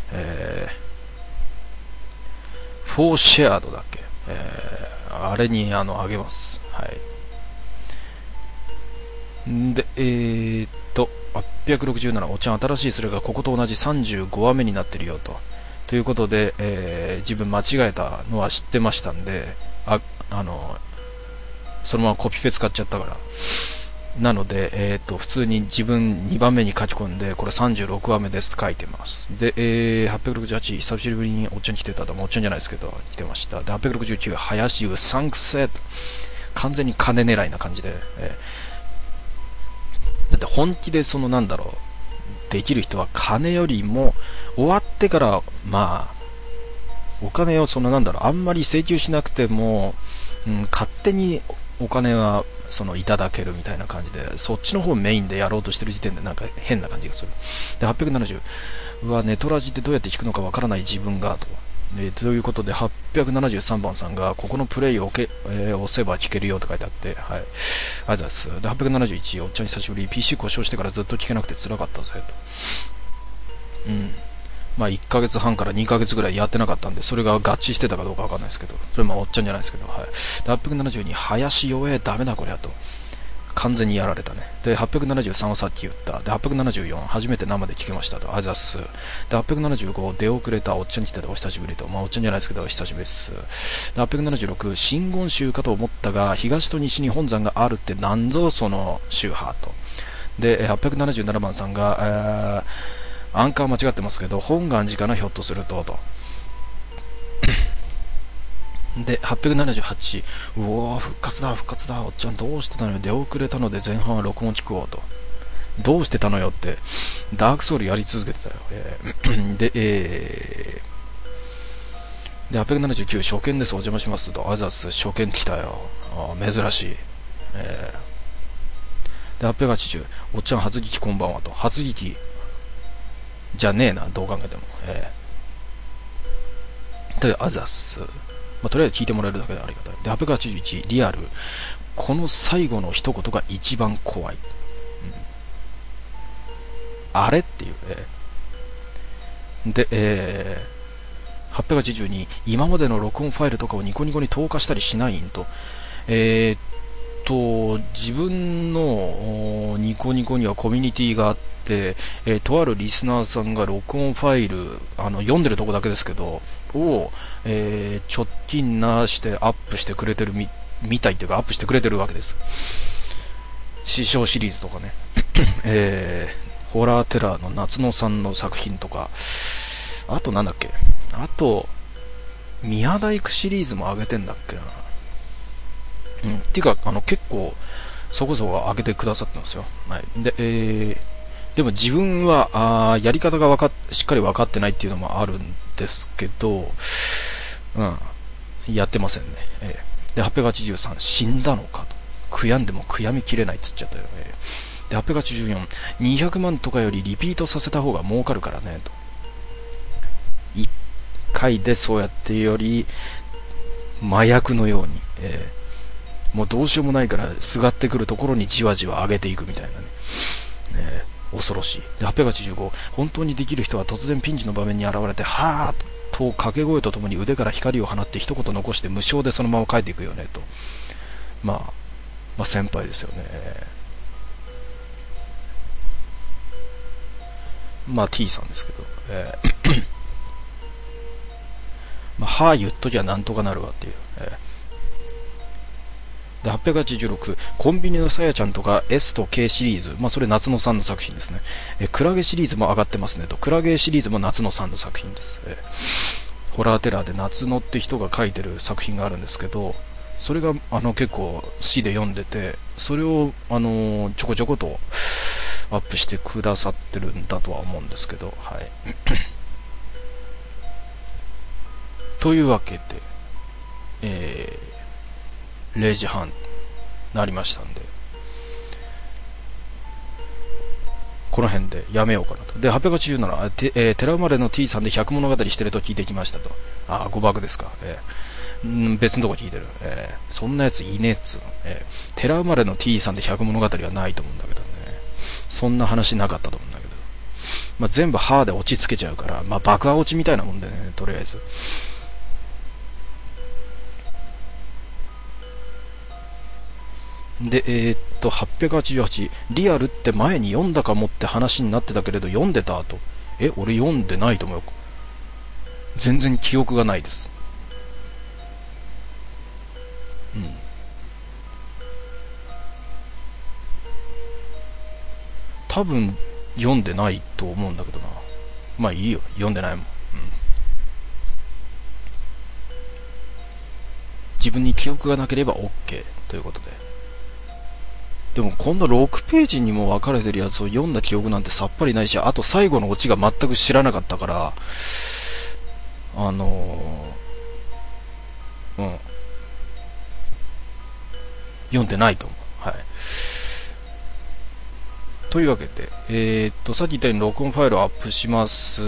フォーシェアードだっけ、あれに上げます。はい。で、867、おっちゃん新しいそれがここと同じ35話目になってるよと。ということで、自分間違えたのは知ってましたんで、そのままコピペ使っちゃったから。なので、普通に自分2番目に書き込んで、これ36話目ですって書いてます。で、868、久しぶりにおっちゃん来てたと、おっちゃんじゃないですけど、来てました。で、869、林うさんくせ完全に金狙いな感じで、だって本気でできる人は金よりも終わってからお金をあんまり請求しなくても、勝手にお金はいただけるみたいな感じで、そっちの方メインでやろうとしてる時点でなんか変な感じがする。で、870はネトラジってどうやって弾くのかわからない自分がと。ということで873番さんがここのプレイを押せば弾けるよって書いてあって、はい、ありがとうございます。で、871、おっちゃん久しぶり、 PC 故障してからずっと弾けなくて辛かったぜと。 うん。まあ1ヶ月半から2ヶ月ぐらいやってなかったんで、それが合致してたかどうかわかんないですけど、それまあおっちゃんじゃないですけど、はい。で、872、林弱え、ダメだこりゃと。完全にやられたね。で、873はさっき言った。で、874、初めて生で聞けましたと。あざっす。で、875、出遅れた、おっちゃんに来てた、お久しぶりと。まあ、おっちゃんじゃないですけど、久しぶりです。で、876、真言宗かと思ったが、東と西に本山があるってなんぞ、その宗派と。で、877番さんが、アンカー間違ってますけど、本願寺かな、ひょっとすると。で、878、うおー、復活だ、おっちゃんどうしてたのよ、出遅れたので前半は録音聞こうと。どうしてたのよって、ダークソウルやり続けてたよ。で、879、初見です、お邪魔しますと。あざっす、初見来たよ。珍しい。で、880、おっちゃん初聞きこんばんはと。初聞きじゃねえな、どう考えても。とあざっす。まあ、とりあえず聞いてもらえるだけでありがたい。で、881、リアル。この最後の一言が一番怖い。あれっていう、で、882、今までの録音ファイルとかをニコニコに投下したりしないんと。自分のニコニコにはコミュニティがあって、とあるリスナーさんが録音ファイル、読んでるとこだけですけど、を、直近なしてアップしてくれてるみたいっていうか、アップしてくれてるわけです。師匠シリーズとかね、ホラーテラーの夏野さんの作品とか、あとなんだっけ、あと、宮大工シリーズも上げてんだっけな。っていうか、結構、そこそこ上げてくださってますよ。はい。で、でも自分は、やり方がしっかり分かってないっていうのもあるんですけど、やってませんね。で、883、死んだのかと。悔やんでも悔やみきれないっつっちゃったよ。で、884、200万とかよりリピートさせた方が儲かるからね、と。1回でそうやってより、麻薬のように、もうどうしようもないからすがってくるところにじわじわ上げていくみたいなね、恐ろしい。で、885、本当にできる人は突然ピンチの場面に現れてはーと掛け声とともに腕から光を放って一言残して無償でそのまま帰っていくよねと。まあ先輩ですよね。まあ T さんですけど、まあはー言っときゃなんとかなるわっていう、で、886、コンビニのさやちゃんとか S と K シリーズ、まあそれ夏野さんの作品ですね。クラゲシリーズも上がってますねと。クラゲシリーズも夏野さんの作品です。ホラーテラーで夏野って人が書いてる作品があるんですけど、それが結構好きで読んでて、それをちょこちょことアップしてくださってるんだとは思うんですけど、はい。というわけで、0時半なりましたんで、この辺でやめようかなと。で、887、寺生まれの T さんで100物語してると聞いてきましたと。誤爆ですか。別のとこ聞いてる。そんなやついねえっつうの。寺生まれの T さんで100物語はないと思うんだけどね。そんな話なかったと思うんだけど。まあ、全部歯で落ち着けちゃうから、まあ、爆破落ちみたいなもんでね、とりあえず。で、888、リアルって前に読んだかもって話になってたけれど、読んでたと。俺読んでないと思うよ。全然記憶がないです。多分、読んでないと思うんだけどな。まあいいよ、読んでないもん。自分に記憶がなければ OK ということで。でもこんな6ページにも分かれてるやつを読んだ記憶なんてさっぱりないし、あと最後のオチが全く知らなかったから、読んでないと思う。はい。というわけで、さっき言ったように録音ファイルをアップします。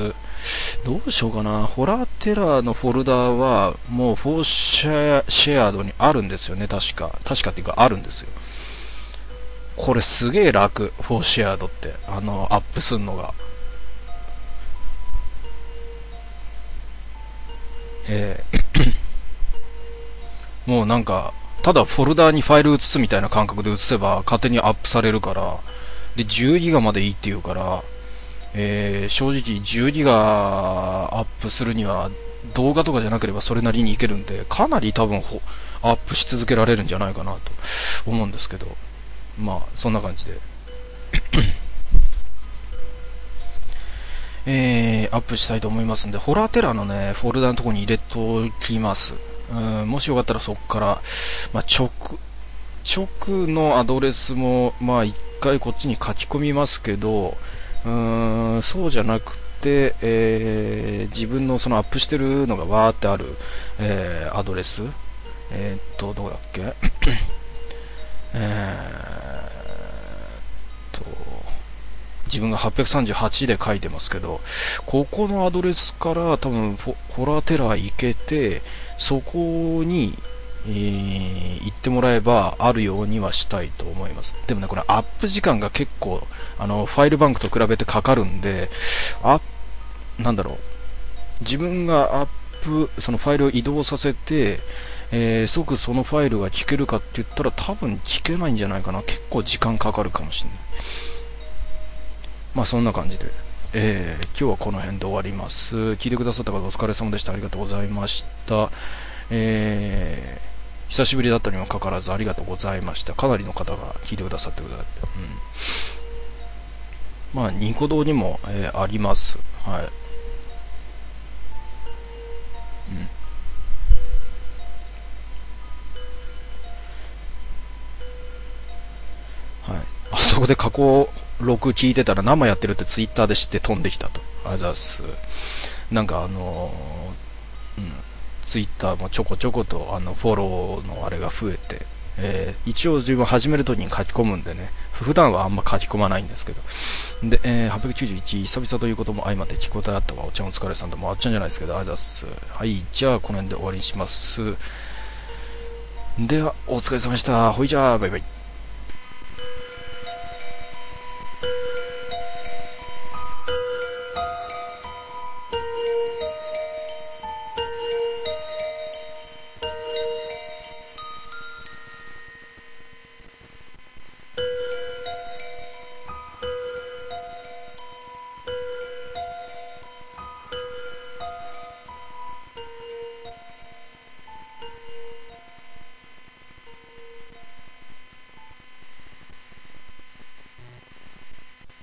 どうしようかな。ホラーテラーのフォルダーはもうフォーシェアドにあるんですよね、確か。確かっていうかあるんですよ。これすげえ楽、フォーシェアドって。アップすんのが。 えもうなんか、ただフォルダーにファイル移すみたいな感覚で移せば勝手にアップされるから、で、10ギガまでいいっていうから、正直10ギガアップするには動画とかじゃなければそれなりにいけるんで、かなり多分アップし続けられるんじゃないかなと思うんですけど、まあ、そんな感じで。アップしたいと思いますんで、ホラーテラーのね、フォルダのところに入れときます。もしよかったらそこから、まあ、直のアドレスも、まあ、一回こっちに書き込みますけど、そうじゃなくて、自分のそのアップしてるのがわーってある、アドレス、どこだっけえーっと、自分が838で書いてますけど、ここのアドレスから多分ホラーテラー行けて、そこに、行ってもらえばあるようにはしたいと思います。でもね、これアップ時間が結構、ファイルバンクと比べてかかるんで、なんだろう、自分がそのファイルを移動させて、即そのファイルが聞けるかって言ったら多分聞けないんじゃないかな。結構時間かかるかもしれない。まあそんな感じで、今日はこの辺で終わります。聞いてくださった方お疲れ様でした。ありがとうございました。久しぶりだったにもかかわらずありがとうございました。かなりの方が聞いてくださってくださって、まあニコ動にも、あります。はい。はい。あそこで過去録聞いてたら生やってるってツイッターで知って飛んできたと。あざす。なんかツイッターもちょこちょことフォローのあれが増えて、一応自分始めるときに書き込むんでね、普段はあんま書き込まないんですけど、で、891久々ということも相まって聞くことあったわ。お茶お疲れさんともあっちゃんじゃないですけど、あざす。はい、じゃあこの辺で終わりにします。ではお疲れ様でした。ほいじゃあバイバイ。